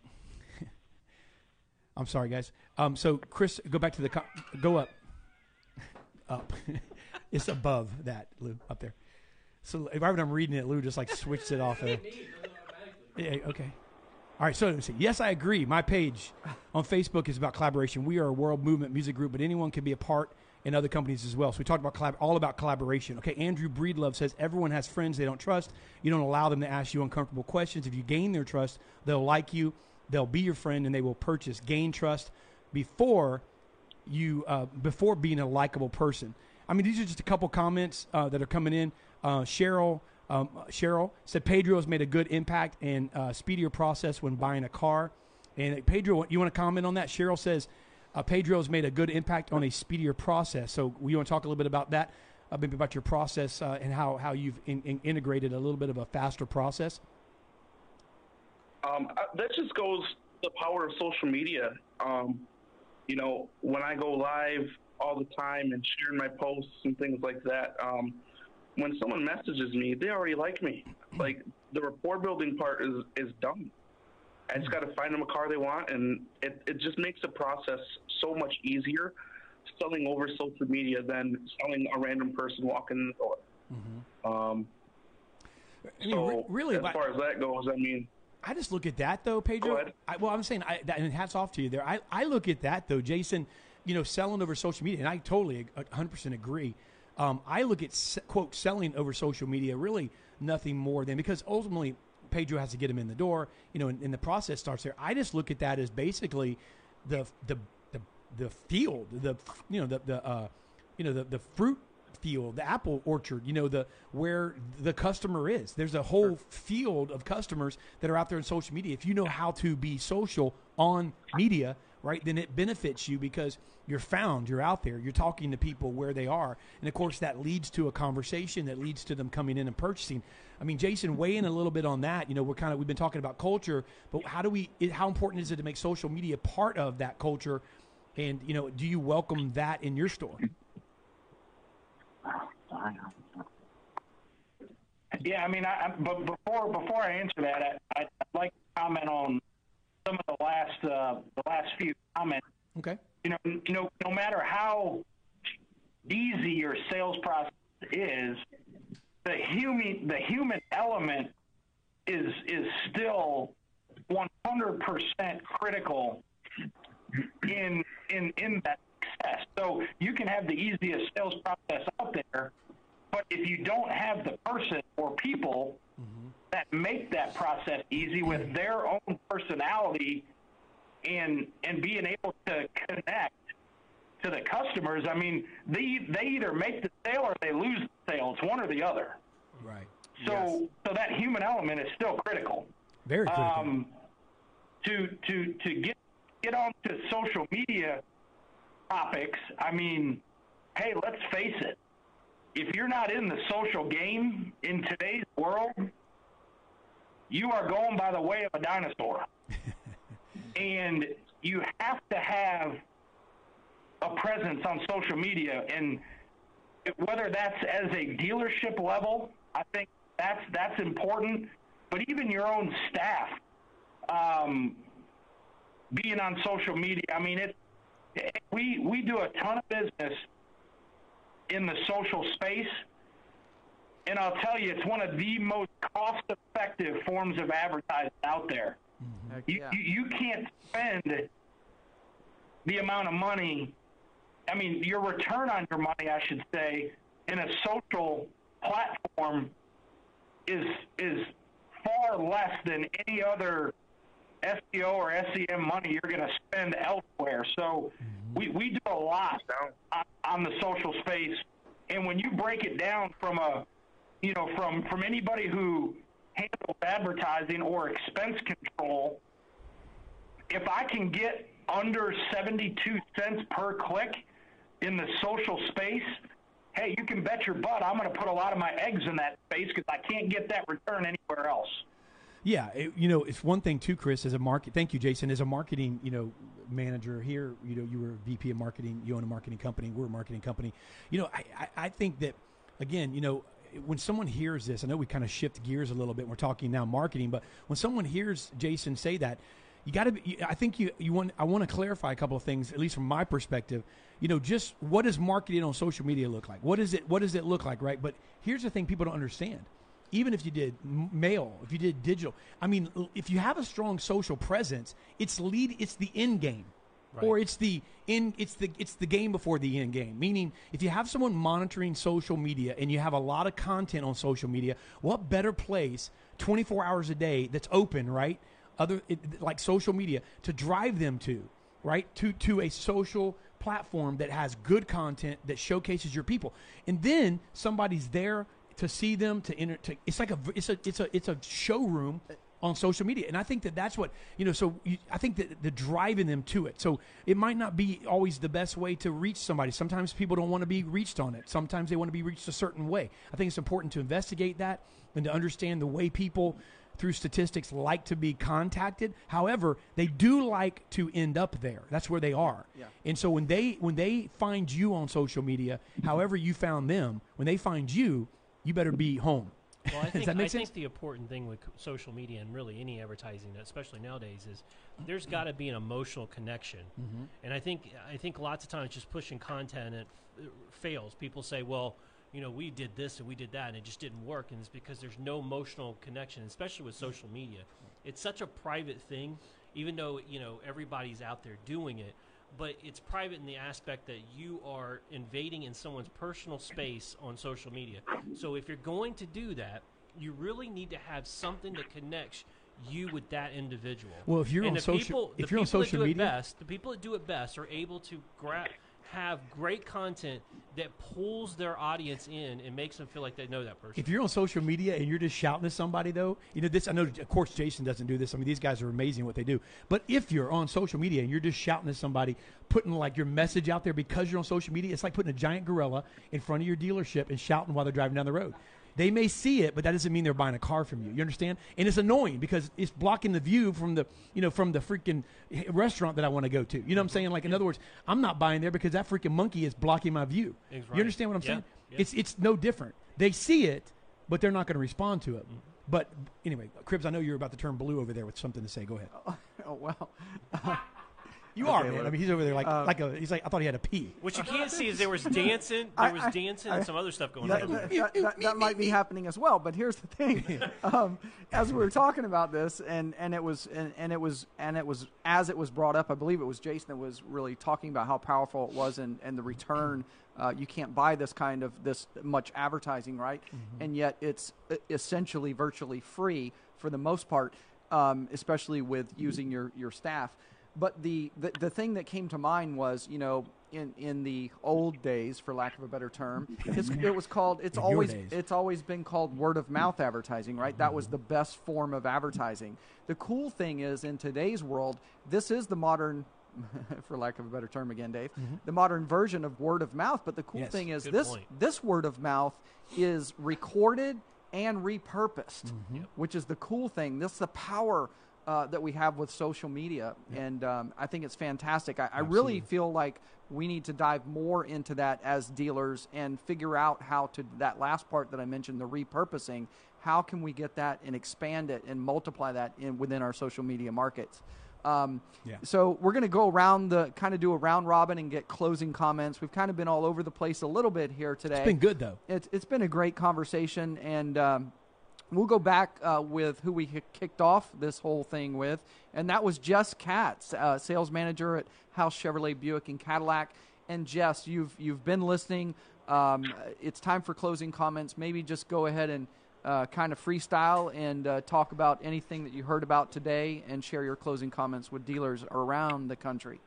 I'm sorry, guys. Um, so Chris, go back to the co- go up. Up. It's above that, Lou, up there. So if I I'm reading it, Lou just like switched it off there. Yeah, okay. All right, so let me see. Yes, I agree. My page on Facebook is about collaboration. We are a world movement music group, but anyone can be a part in other companies as well. So we talked about collab- all about collaboration. Okay, Andrew Breedlove says everyone has friends they don't trust. You don't allow them to ask you uncomfortable questions. If you gain their trust, they'll like you, they'll be your friend, and they will purchase. Gain trust before you uh, before being a likable person. I mean, these are just a couple comments uh, that are coming in. Uh, Cheryl um, Cheryl said Pedro has made a good impact and uh, speedier process when buying a car. And uh, Pedro, you want to comment on that? Cheryl says uh, Pedro has made a good impact on a speedier process. So you want to talk a little bit about that, uh, maybe about your process uh, and how, how you've in, in integrated a little bit of a faster process? Um, that just goes to the power of social media. Um, You know, when I go live all the time and sharing my posts and things like that, um, when someone messages me, they already like me. Like, the rapport building part is, is done. I just got to find them a car they want, and it, it just makes the process so much easier selling over social media than selling a random person walking in the door. Mm-hmm. Um, I mean, so re- really, as but- far as that goes, I mean... I just look at that, though, Pedro. I, well, I'm saying, I, that, and hats off to you there. I, I look at that, though, Jason, you know, selling over social media, and I totally one hundred percent agree. Um, I look at, quote, selling over social media really nothing more than, because ultimately Pedro has to get him in the door, you know, and, and the process starts there. I just look at that as basically the the the, the field, the, you know, the, the uh, you know, the, the fruit field, the apple orchard, you know, the where the customer is. There's a whole field of customers that are out there on social media. If you know how to be social on media, right, then it benefits you because you're found, you're out there, you're talking to people where they are. And, of course, that leads to a conversation that leads to them coming in and purchasing. I mean, Jason, weigh in a little bit on that. You know, we're kind of, we've been talking about culture, but how do we, how important is it to make social media part of that culture? And, you know, do you welcome that in your store? Yeah, I mean, I, I, but before before I answer that, I, I'd like to comment on some of the last uh, the last few comments. Okay. You know, you know, no matter how easy your sales process is, the human the human element is is still one hundred percent critical in in in that success. So you can have the easiest sales process out there, but if you don't have the person or people mm-hmm. that make that process easy with their own personality and and being able to connect to the customers, I mean, they they either make the sale or they lose the sale. It's one or the other. Right. So Yes. so that human element is still critical. Very critical. Um, to to to get get onto social media topics, I mean, hey, let's face it. If you're not in the social game in today's world, you are going by the way of a dinosaur. And you have to have a presence on social media, and whether that's as a dealership level, I think that's that's important. But even your own staff um, being on social media, I mean, it. We we do a ton of business in the social space, and I'll tell you, it's one of the most cost-effective forms of advertising out there. Heck You, yeah. you you can't spend the amount of money. I mean, your return on your money, I should say, in a social platform is is far less than any other S E O or S E M money you're going to spend elsewhere. So we, we do a lot on, on the social space, and when you break it down from a, you know, from from anybody who handles advertising or expense control, if I can get under seventy-two cents per click in the social space, hey, you can bet your butt I'm going to put a lot of my eggs in that space because I can't get that return anywhere else. Yeah, it, you know, it's one thing too, Chris, as a market. Thank you, Jason. As a marketing, you know, manager here, you know, you were V P of marketing. You own a marketing company. We're a marketing company. You know, I, I, I think that, again, you know, when someone hears this, I know we kind of shift gears a little bit. We're talking now marketing, but when someone hears Jason say that, you got to. I think you you want. I want to clarify a couple of things, at least from my perspective. You know, just what does marketing on social media look like? What is it? What does it look like, right? But here's the thing: people don't understand. Even if you did mail, if you did digital, I mean, if you have a strong social presence, it's lead, it's the end game, right. Or it's the in, it's the it's the game before the end game. Meaning, if you have someone monitoring social media and you have a lot of content on social media, what better place, twenty-four hours a day, that's open, right? Other it, like social media to drive them to, right? To to a social platform that has good content that showcases your people, and then somebody's there to see them, to enter, to, it's like a, it's a, it's a, it's a showroom on social media. And I think that that's what, you know, so you, I think that the driving them to it. So it might not be always the best way to reach somebody. Sometimes people don't want to be reached on it. Sometimes they want to be reached a certain way. I think it's important to investigate that and to understand the way people through statistics like to be contacted. However, they do like to end up there. That's where they are. Yeah. And so when they, when they find you on social media, however you found them, when they find you, you better be home. Well, I think, Does that make I sense? think the important thing with social media and really any advertising, especially nowadays, is there's got to be an emotional connection. Mhm. And I think I think lots of times just pushing content it f- fails. People say, well, you know, we did this and we did that, and it just didn't work. And it's because there's no emotional connection, especially with social media. It's such a private thing, even though, you know, everybody's out there doing it. But it's private in the aspect that you are invading in someone's personal space on social media. So if you're going to do that, you really need to have something that connects you with that individual. Well, if you're and on the social- people, if the you're on people that social do it media- best, the people that do it best are able to gra- have great content that pulls their audience in and makes them feel like they know that person. If you're on social media and you're just shouting at somebody, though, you know, this, I know, of course, Jason doesn't do this. I mean, these guys are amazing what they do. But if you're on social media and you're just shouting at somebody, putting like your message out there because you're on social media, it's like putting a giant gorilla in front of your dealership and shouting while they're driving down the road. They may see it, but that doesn't mean they're buying a car from you. You understand? And it's annoying because it's blocking the view from the, you know, from the freaking restaurant that I want to go to. You know what I'm saying? Like, in other words, I'm not buying there because that freaking monkey is blocking my view. Right. You understand what I'm Yeah. saying? Yeah. It's it's no different. They see it, but they're not going to respond to it. Mm-hmm. But anyway, Cribbs, I know you're about to turn blue over there with something to say. Go ahead. Oh, well. You Okay, are, man. well, I mean, he's over there like uh, like a. He's like, I thought he had a pee. What you can't see is there was dancing, I- there was I- dancing, I- and some other stuff going that, on. that, that, that, that might be happening as well. But here's the thing: um, as we were talking about this, and, and it was and, and it was and it was as it was brought up, I believe it was Jason that was really talking about how powerful it was, and, and the return. Uh, you can't buy this kind of this much advertising, right? Mm-hmm. And yet it's essentially virtually free for the most part, um, especially with using your, your staff. But the, the the thing that came to mind was, you know, in, in the old days, for lack of a better term, it's, it was called. It's In your always days. it's always been called word of mouth advertising, right? That was the best form of advertising. The cool thing is, in today's world, this is the modern, for lack of a better term again, Dave, Mhm. the modern version of word of mouth. But the cool Yes. thing is, Good this point. this word of mouth is recorded and repurposed, Mm-hmm. which is the cool thing. This is the power uh, that we have with social media, and um, I think it's fantastic. I, I really feel like we need to dive more into that as dealers and figure out how to, that last part that I mentioned, the repurposing, how can we get that and expand it and multiply that in within our social media markets. Um, Yeah. So we're going to go around the, kind of do a round robin and get closing comments. We've kind of been all over the place a little bit here today. It's been good, though. It's, it's been a great conversation, and um, we'll go back uh, with who we kicked off this whole thing with, and that was Jess Katz, uh, sales manager at House Chevrolet Buick and Cadillac. And Jess, you've you've been listening. Um, it's time for closing comments. Maybe just go ahead and uh, kind of freestyle and uh, talk about anything that you heard about today, and share your closing comments with dealers around the country.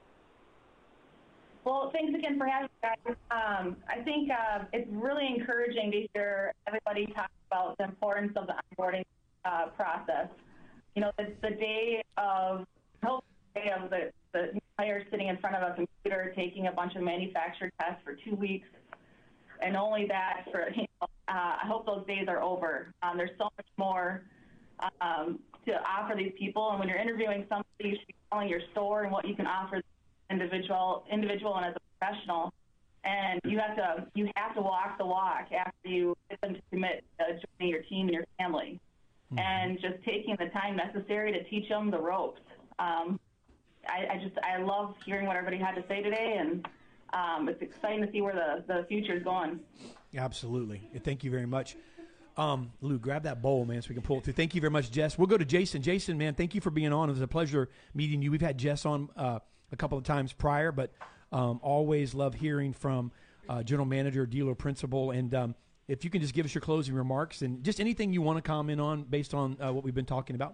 Well, thanks again for having me, guys. Um, I think uh, it's really encouraging to hear everybody talk about the importance of the onboarding uh, process. You know, it's the day of, the day of the, the new hire sitting in front of a computer taking a bunch of manufacturer tests for two weeks, and only that for, you know, uh, I hope those days are over. Um, there's so much more um, to offer these people, and when you're interviewing somebody, you should be telling your store and what you can offer individual individual and as a professional, and you have to you have to walk the walk after you get them to commit to joining your team and your family, mm-hmm. and just taking the time necessary to teach them the ropes. Um, I, I just I love hearing what everybody had to say today, and um, it's exciting to see where the, the future is going. Absolutely. Yeah, thank you very much. Um, Lou, grab that bowl, man, so we can pull it through. Thank you very much, Jess. We'll go to Jason. Jason, man, thank you for being on. It was a pleasure meeting you. We've had Jess on uh, a couple of times prior, but um, always love hearing from uh, general manager, dealer, principal, and um, if you can just give us your closing remarks and just anything you want to comment on based on uh, what we've been talking about.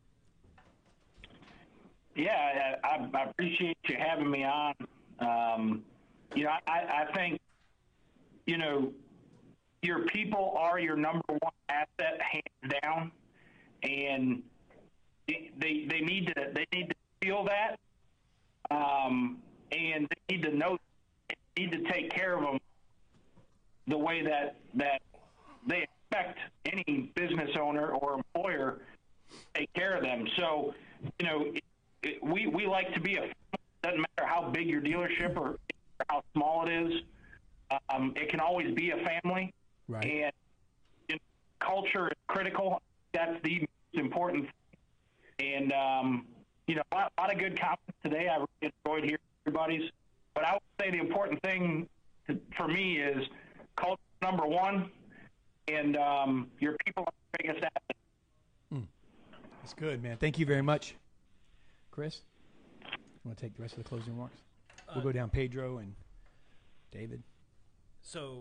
Yeah, I, I appreciate you having me on. Um, you know, I, I think, you know, your people are your number one asset, hands down, and they they need to they need to feel that, um, and they need to know, they need to take care of them the way that that they expect any business owner or employer to take care of them. So, you know, it, it, we we like to be a. Doesn't matter how big your dealership or how small it is, um, it can always be a family. Right. And you know, culture is critical. That's the most important thing. And, um, you know, a lot, a lot of good comments today. I really enjoyed hearing everybody's. But I would say the important thing to, for me is culture number one, and um, your people are the biggest asset. Mm. That's good, man. Thank you very much. Chris, you want to take the rest of the closing remarks? We'll Uh, go down Pedro and David. So,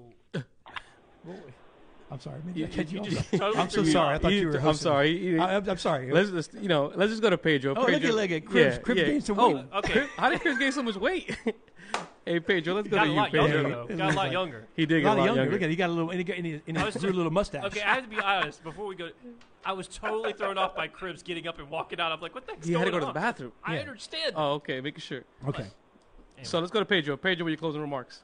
I'm sorry. You- Maybe I cut you you just off. totally I'm so threw me sorry. I off. thought You- you were. I'm hosting. sorry. You- I, I'm, I'm sorry. Let's just, you know, let's just go to Pedro. Oh, look Pedro. at- look at Chris. Yeah, Chris yeah. gained some oh, weight. Okay. How did Chris gain so much weight? Hey, Pedro, let's go Got to a you, lot Pedro. younger, though. Got a lot younger. He did a get lot a lot younger. younger. Look at it. He got a little. And he, got, and he, and I he was grew a little mustache. Okay, I have to be honest. Before we go, I was totally thrown off by Cribs getting up and walking out. I'm like, what the heck's You had to going go to the on? bathroom. I Yeah. understand. Oh, okay, making sure. Okay. So let's go to Pedro. Pedro, with your closing remarks.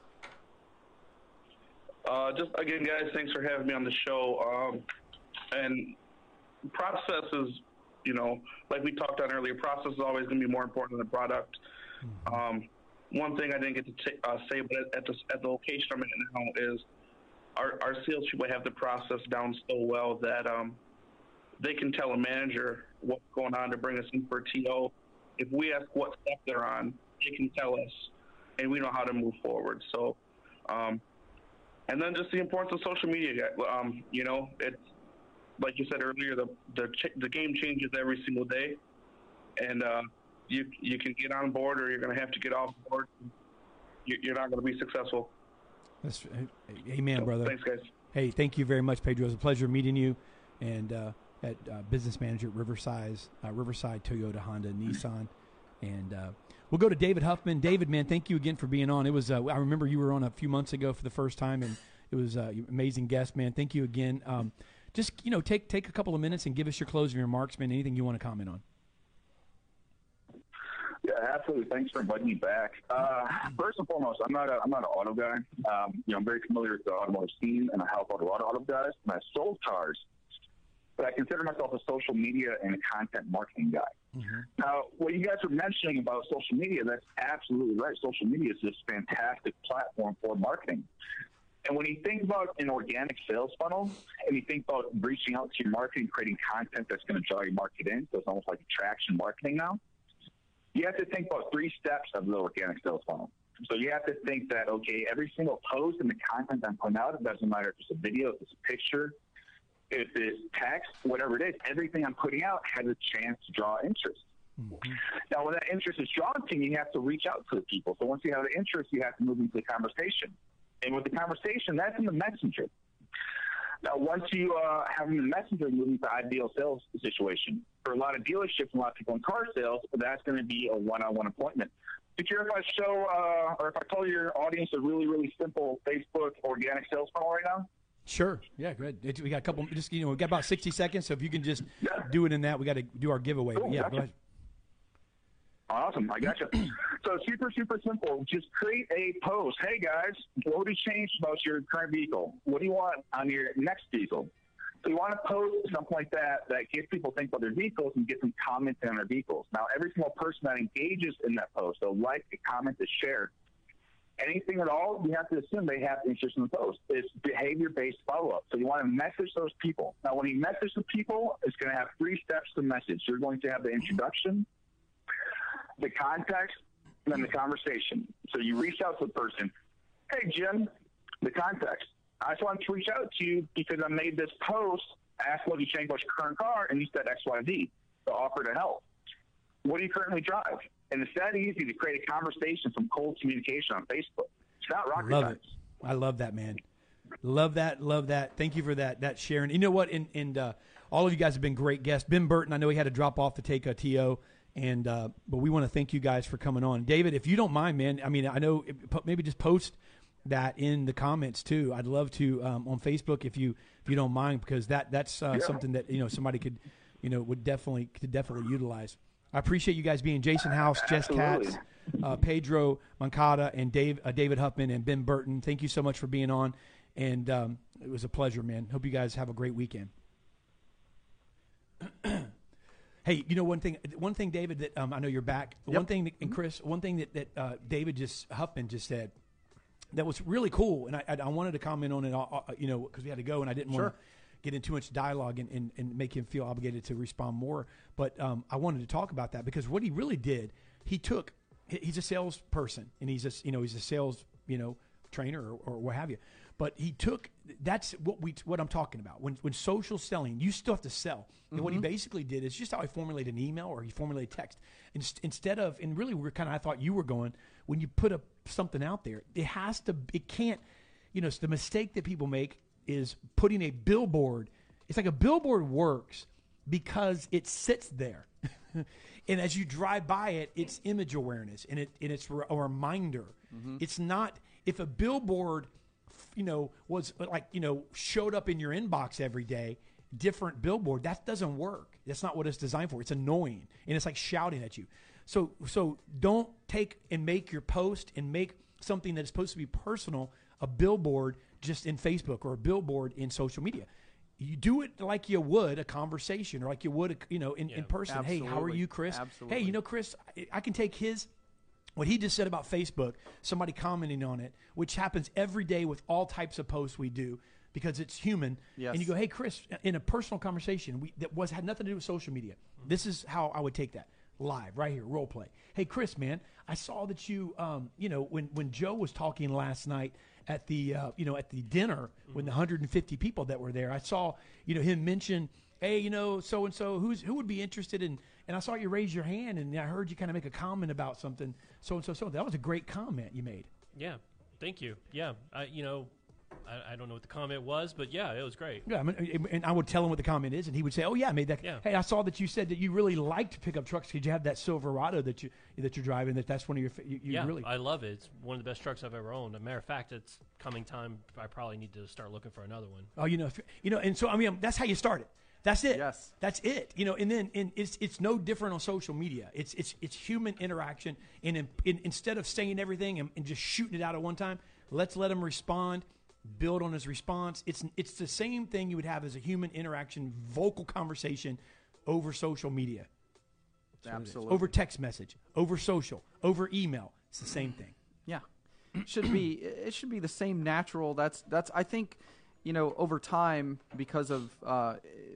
Uh, just again, guys, thanks for having me on the show. Um, and process is, you know, like we talked on earlier, process is always going to be more important than the product. Mm-hmm. Um, one thing I didn't get to t- uh, say, but at the at the location I'm at now is our our salespeople have the process down so well that um, they can tell a manager what's going on to bring us in for a T O. If we ask what step they're on, they can tell us, and we know how to move forward. So. Um, And then just the importance of social media. Um, you know, it's like you said earlier, the the, ch- the game changes every single day, and uh, you you can get on board or you're going to have to get off board. You, you're not going to be successful. That's, amen, So, brother. thanks, guys. Hey, thank you very much, Pedro. It was a pleasure meeting you. And uh, at uh, business manager at Riverside, uh, Riverside Toyota, Honda, Nissan. And uh, we'll go to David Huffman. David, man, thank you again for being on. It was uh, I remember you were on a few months ago for the first time, and it was uh, amazing guest, man. Thank you again. Um, just you know, take take a couple of minutes and give us your closing remarks, man. Anything you want to comment on? Yeah, absolutely. Thanks for inviting me back. Uh, first and foremost, I'm not a, I'm not an auto guy. Um, you know, I'm very familiar with the automotive scene, and I help out a lot of auto guys. And I sold cars, but I consider myself a social media and a content marketing guy. Mm-hmm. Now, what you guys were mentioning about social media, that's absolutely right. Social media is this fantastic platform for marketing. And when you think about an organic sales funnel, and you think about reaching out to your market and creating content that's going to draw your market in, so it's almost like attraction marketing now, you have to think about three steps of the organic sales funnel. So you have to think that, okay, every single post and the content I'm putting out, it doesn't matter if it's a video, if it's a picture, if it's text, whatever it is, everything I'm putting out has a chance to draw interest. Mm-hmm. Now, when that interest is drawn to you, you have to reach out to the people. So once you have the interest, you have to move into the conversation. And with the conversation, that's in the messenger. Now, once you uh, have in the messenger, you move into the ideal sales situation. For a lot of dealerships and a lot of people in car sales, that's going to be a one-on-one appointment. Do you care if I show, uh, or if I tell your audience a really, really simple Facebook organic sales funnel right now? Sure. Yeah, good. It, we got a couple, just, you know, we got about sixty seconds, so if you can just yeah. do it in that, we got to do our giveaway. Cool, but yeah, gotcha. Go ahead. Awesome. I got you. So super, super simple. Just create a post. Hey, guys, what would you change about your current vehicle? What do you want on your next vehicle? So you want to post something like that that gets people to think about their vehicles and get them commenting on their vehicles. Now, every single person that engages in that post, so like, a comment, a share, anything at all, you have to assume they have interest in the post. It's behavior-based follow-up. So you want to message those people. Now, when you message the people, it's going to have three steps to message. You're going to have the introduction, the context, and then the conversation. So you reach out to the person. Hey, Jim, the context. I just wanted to reach out to you because I made this post, asked what you change about your current car, and you said X, Y, Z, to offer to help. What do you currently drive? And it's that easy to create a conversation from cold communication on Facebook. It's not rocket Love science. it. I love that, man. Love that. Love that. Thank you for that, that sharing. You know what? And, and uh, all of you guys have been great guests. Ben Burton, I know he had to drop off to take a T O. And uh, but we want to thank you guys for coming on. David, if you don't mind, man, I mean, I know maybe just post that in the comments too. I'd love to um, on Facebook if you if you don't mind, because that that's uh, yeah. something that you know somebody could you know would definitely could definitely utilize. I appreciate you guys being Jason House, Jess Katz, uh, Pedro Moncada, and Dave uh, David Huffman and Ben Burton. Thank you so much for being on, and um, it was a pleasure, man. Hope you guys have a great weekend. Hey, you know one thing, one thing, David, that um, I know you're back. Yep. One thing, that, and Chris, one thing that, that uh, David just Huffman just said that was really cool, and I, I, I wanted to comment on it, uh, you know, because we had to go, and I didn't sure. want to get into too much dialogue and, and, and make him feel obligated to respond more. But um, I wanted to talk about that because what he really did, he took, he's a salesperson, and he's a, you know, he's a sales, you know, trainer or, or what have you. But he took, that's what we what I'm talking about. When when social selling, you still have to sell. And mm-hmm. what he basically did is just how I formulated an email or he formulated text. In, instead of, and really we're kind of, I thought you were going, when you put a, something out there, it has to, it can't, you know, the mistake that people make is putting a billboard. It's like a billboard works because it sits there. And as you drive by it, it's image awareness and, it, and it's a reminder. Mm-hmm. It's not, if a billboard you know, was like, you know, showed up in your inbox every day, different billboard, that doesn't work. That's not what it's designed for. It's annoying. And it's like shouting at you. So, so don't take and make your post and make something that's supposed to be personal, a billboard just in Facebook or a billboard in social media. You do it like you would a conversation or like you would, a, you know, in, yeah, in person. Absolutely. Hey, how are you, Chris? Absolutely. Hey, you know, Chris, I, I can take his, what he just said about Facebook, somebody commenting on it, which happens every day with all types of posts we do because it's human. Yes. And you go, hey, Chris, in a personal conversation we, that was had nothing to do with social media. Mm-hmm. This is how I would take that live right here, role play. Hey, Chris, man, I saw that you, um, you know, when, when Joe was talking last night at the, uh, you know, at the dinner mm-hmm. when the one hundred fifty people that were there, I saw, you know, him mention, hey, you know, so and so, who's who would be interested in? And I saw you raise your hand, and I heard you kind of make a comment about something. So and so, so that was a great comment you made. Yeah, thank you. Yeah, I, you know, I, I don't know what the comment was, but yeah, it was great. Yeah, I mean, and I would tell him what the comment is, and he would say, "Oh yeah, I made that. Yeah. Hey, I saw that you said that you really liked pickup trucks because you have that Silverado that you that you're driving. That that's one of your fa- you, you yeah, really. I love it. It's one of the best trucks I've ever owned. As a matter of fact, it's coming time. I probably need to start looking for another one. Oh, you know, if, you know, and so I mean, that's how you start it. That's it. Yes. That's it. You know, and then and it's it's no different on social media. It's it's it's human interaction, and in, in, instead of saying everything and, and just shooting it out at one time, let's let him respond. Build on his response. It's it's the same thing you would have as a human interaction, vocal conversation over social media. Absolutely. Over text message, over social, over email. It's the same thing. Yeah, it should be. It should be the same natural. That's that's. I think, you know, over time, because of uh,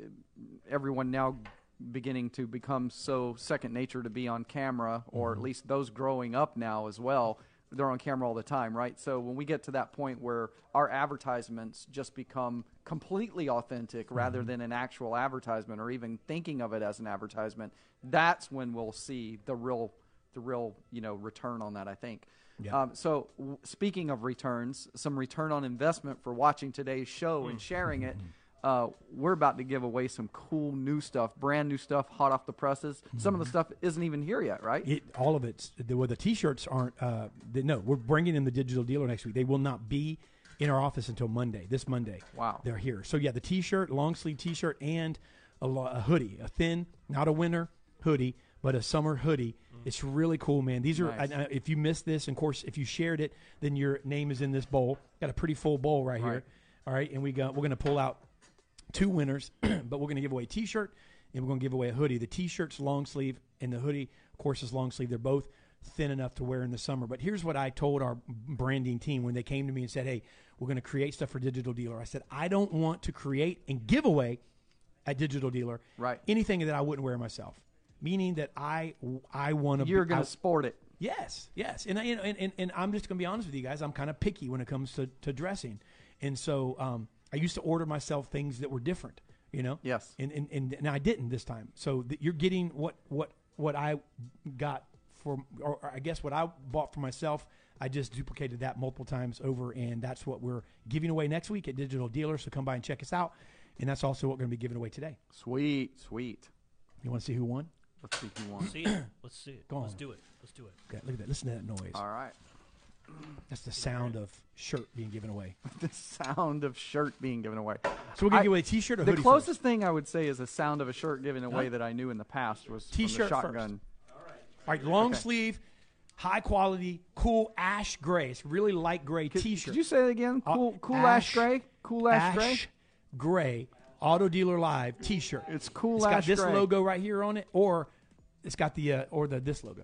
everyone now beginning to become so second nature to be on camera, or Mm-hmm. at least those growing up now as well. They're on camera all the time, right? So when we get to that point where our advertisements just become completely authentic rather Mm-hmm. than an actual advertisement, or even thinking of it as an advertisement, that's when we'll see the real, the real, you know, return on that, I think. Yeah. Um, so w- speaking of returns, some return on investment for watching today's show and sharing it. Uh, we're about to give away some cool new stuff, brand new stuff, hot off the presses. Some of the stuff isn't even here yet, right? It, all of it's the, well, the T-shirts aren't. Uh, they, no, we're bringing in the digital dealer next week. They will not be in our office until Monday. This Monday. Wow. They're here. So yeah, the T-shirt, long sleeve T-shirt, and a, lo- a hoodie, a thin, not a winter hoodie, but a summer hoodie. It's really cool, man. These are. Nice. I, I, if you missed this, and of course, if you shared it, then your name is in this bowl. Got a pretty full bowl right, Right. here. All right, and we got. We're going to pull out two winners, but we're going to give away a T-shirt, and we're going to give away a hoodie. The T-shirt's long sleeve, and the hoodie, of course, is long sleeve. They're both thin enough to wear in the summer. But here's what I told our branding team when they came to me and said, hey, we're going to create stuff for Digital Dealer. I said, I don't want to create and give away at Digital Dealer Right. anything that I wouldn't wear myself, meaning that I, I want to. You're going to sport it. Yes, yes. And, I, you know, and, and, and I'm just going to be honest with you guys. I'm kind of picky when it comes to, to dressing. And so um, I used to order myself things that were different, you know? Yes. And and, and, and I didn't this time. So th- you're getting what, what, what I got for, or, or I guess what I bought for myself. I just duplicated that multiple times over, and that's what we're giving away next week at Digital Dealer. So come by and check us out. And that's also what we're going to be giving away today. Sweet, sweet. You want to see who won? Let's see who won. See it. Let's see it. Go Let's on. do it. Let's do it. Okay, look at that. Listen to that noise. All right. That's the sound of shirt being given away. The sound of shirt being given away. So we're going I- to give away a T-shirt or The hoodie closest first? thing I would say is a sound of a shirt given away Huh? that I knew in the past was T-shirt from the first. shotgun. All right, long Okay. sleeve, high quality, cool ash gray. It's really light gray Could, T-shirt. could you say that again? Uh, Cool, cool ash, ash- gray. Cool ash, ash gray. gray Auto Dealer Live T-shirt. It's cool It's got ash this gray. logo right here on it, or it's got the uh, or the this logo.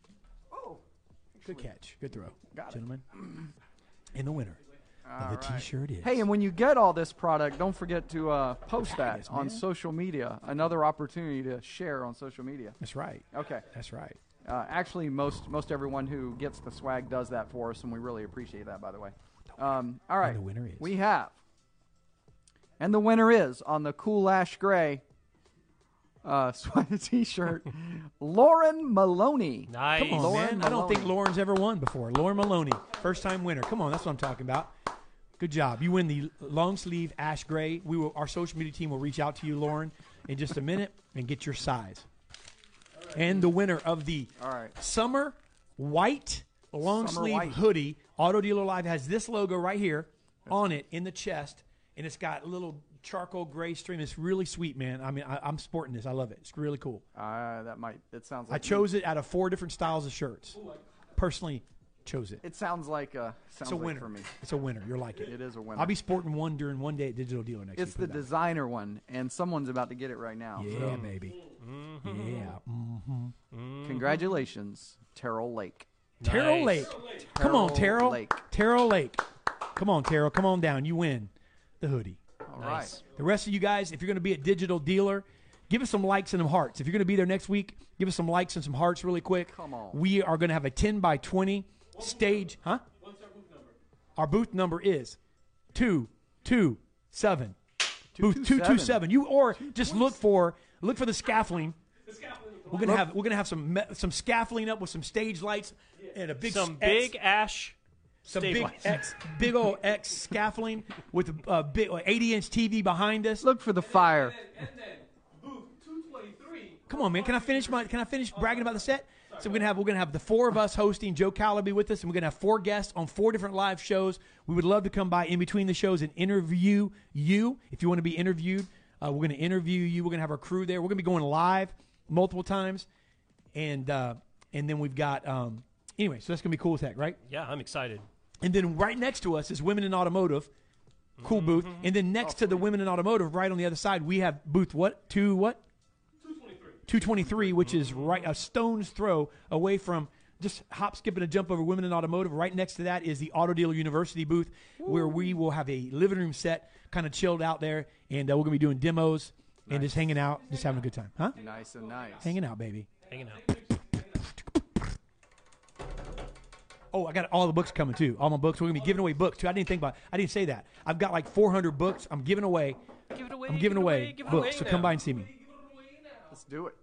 Oh, Good catch, good throw, Got it. gentlemen. And the winner of All the right. T-shirt is. Hey, and when you get all this product, don't forget to uh, post Tag that us, on man. social media. Another opportunity to share on social media. That's right. Okay. That's right. Uh, actually, most most everyone who gets the swag does that for us, and we really appreciate that, by the way. Um, all right. the winner is. We have. And the winner is, on the cool ash gray uh, sweater T-shirt, Lauren Maloney. Nice. Come on, Lauren man. I don't think Maloney. Lauren's ever won before. Lauren Maloney, first time winner. Come on, that's what I'm talking about. Good job. You win the long sleeve ash gray. We will. Our social media team will reach out to you, Lauren, in just a minute and get your size. And the winner of the All right. summer white long Summer sleeve white. hoodie, Auto Dealer Live has this logo right here on it in the chest, and it's got a little charcoal gray stream. It's really sweet, man. I mean, I, I'm sporting this. I love it. It's really cool. Uh, that might. It sounds I like chose it out of four different styles of shirts. Personally, chose it. It sounds like uh, sounds It's a like winner. for me. It's a winner. You'll like it. It is a winner. I'll be sporting one during one day at Digital Dealer next It's week. the Put it designer one, and someone's about to get it right now. that way. Yeah, baby. Yeah. Mm-hmm. Congratulations, Terrell Lake. Terrell Nice. Lake. Come on, Terrell Terrell. Lake. Terrell Lake. Come on, Terrell. Come on down. You win the hoodie. All right. Nice. The rest of you guys, if you're going to be at Digital Dealer, give us some likes and some hearts. If you're going to be there next week, give us some likes and some hearts really quick. Come on. We are going to have a ten by twenty stage. Huh? What's our booth number? Our booth number is two two seven. Booth two two seven. You or just look for look for the scaffolding. We're gonna have we're gonna have some me- some scaffolding up with some stage lights and a big Some s- big ash Some big Stabilized. X, big old X scaffolding with a uh, big eighty inch T V behind us. Look for the fire. Come on, man. Can I finish my? Can I finish bragging about the set? So we're gonna have we're gonna have the four of us hosting. Joe Cal will be with us, and we're gonna have four guests on four different live shows. We would love to come by in between the shows and interview you if you want to be interviewed. Uh, we're gonna interview you. We're gonna have our crew there. We're gonna be going live multiple times, and uh, and then we've got um, anyway. So that's gonna be cool as heck, right? Yeah, I'm excited. And then right next to us is Women in Automotive, cool Mm-hmm. booth. And then next to the Women in Automotive, right on the other side, we have booth what? Two what? two twenty-three, which is right a stone's throw away from just hop, skip, and a jump over Women in Automotive. Right next to that is the Auto Dealer University booth, where we will have a living room set, kind of chilled out there, and uh, we're going to be doing demos and Nice. just hanging out, just having a good time. Huh? Nice and nice. Hanging out, baby. Hanging out. Oh, I got all the books coming, too. All my books. We're going to be giving away books, too. I didn't think about it. I didn't say that. I've got like four hundred books I'm giving away. Give it away. I'm giving give it away give it books, away so now. come by and see me. Let's do it.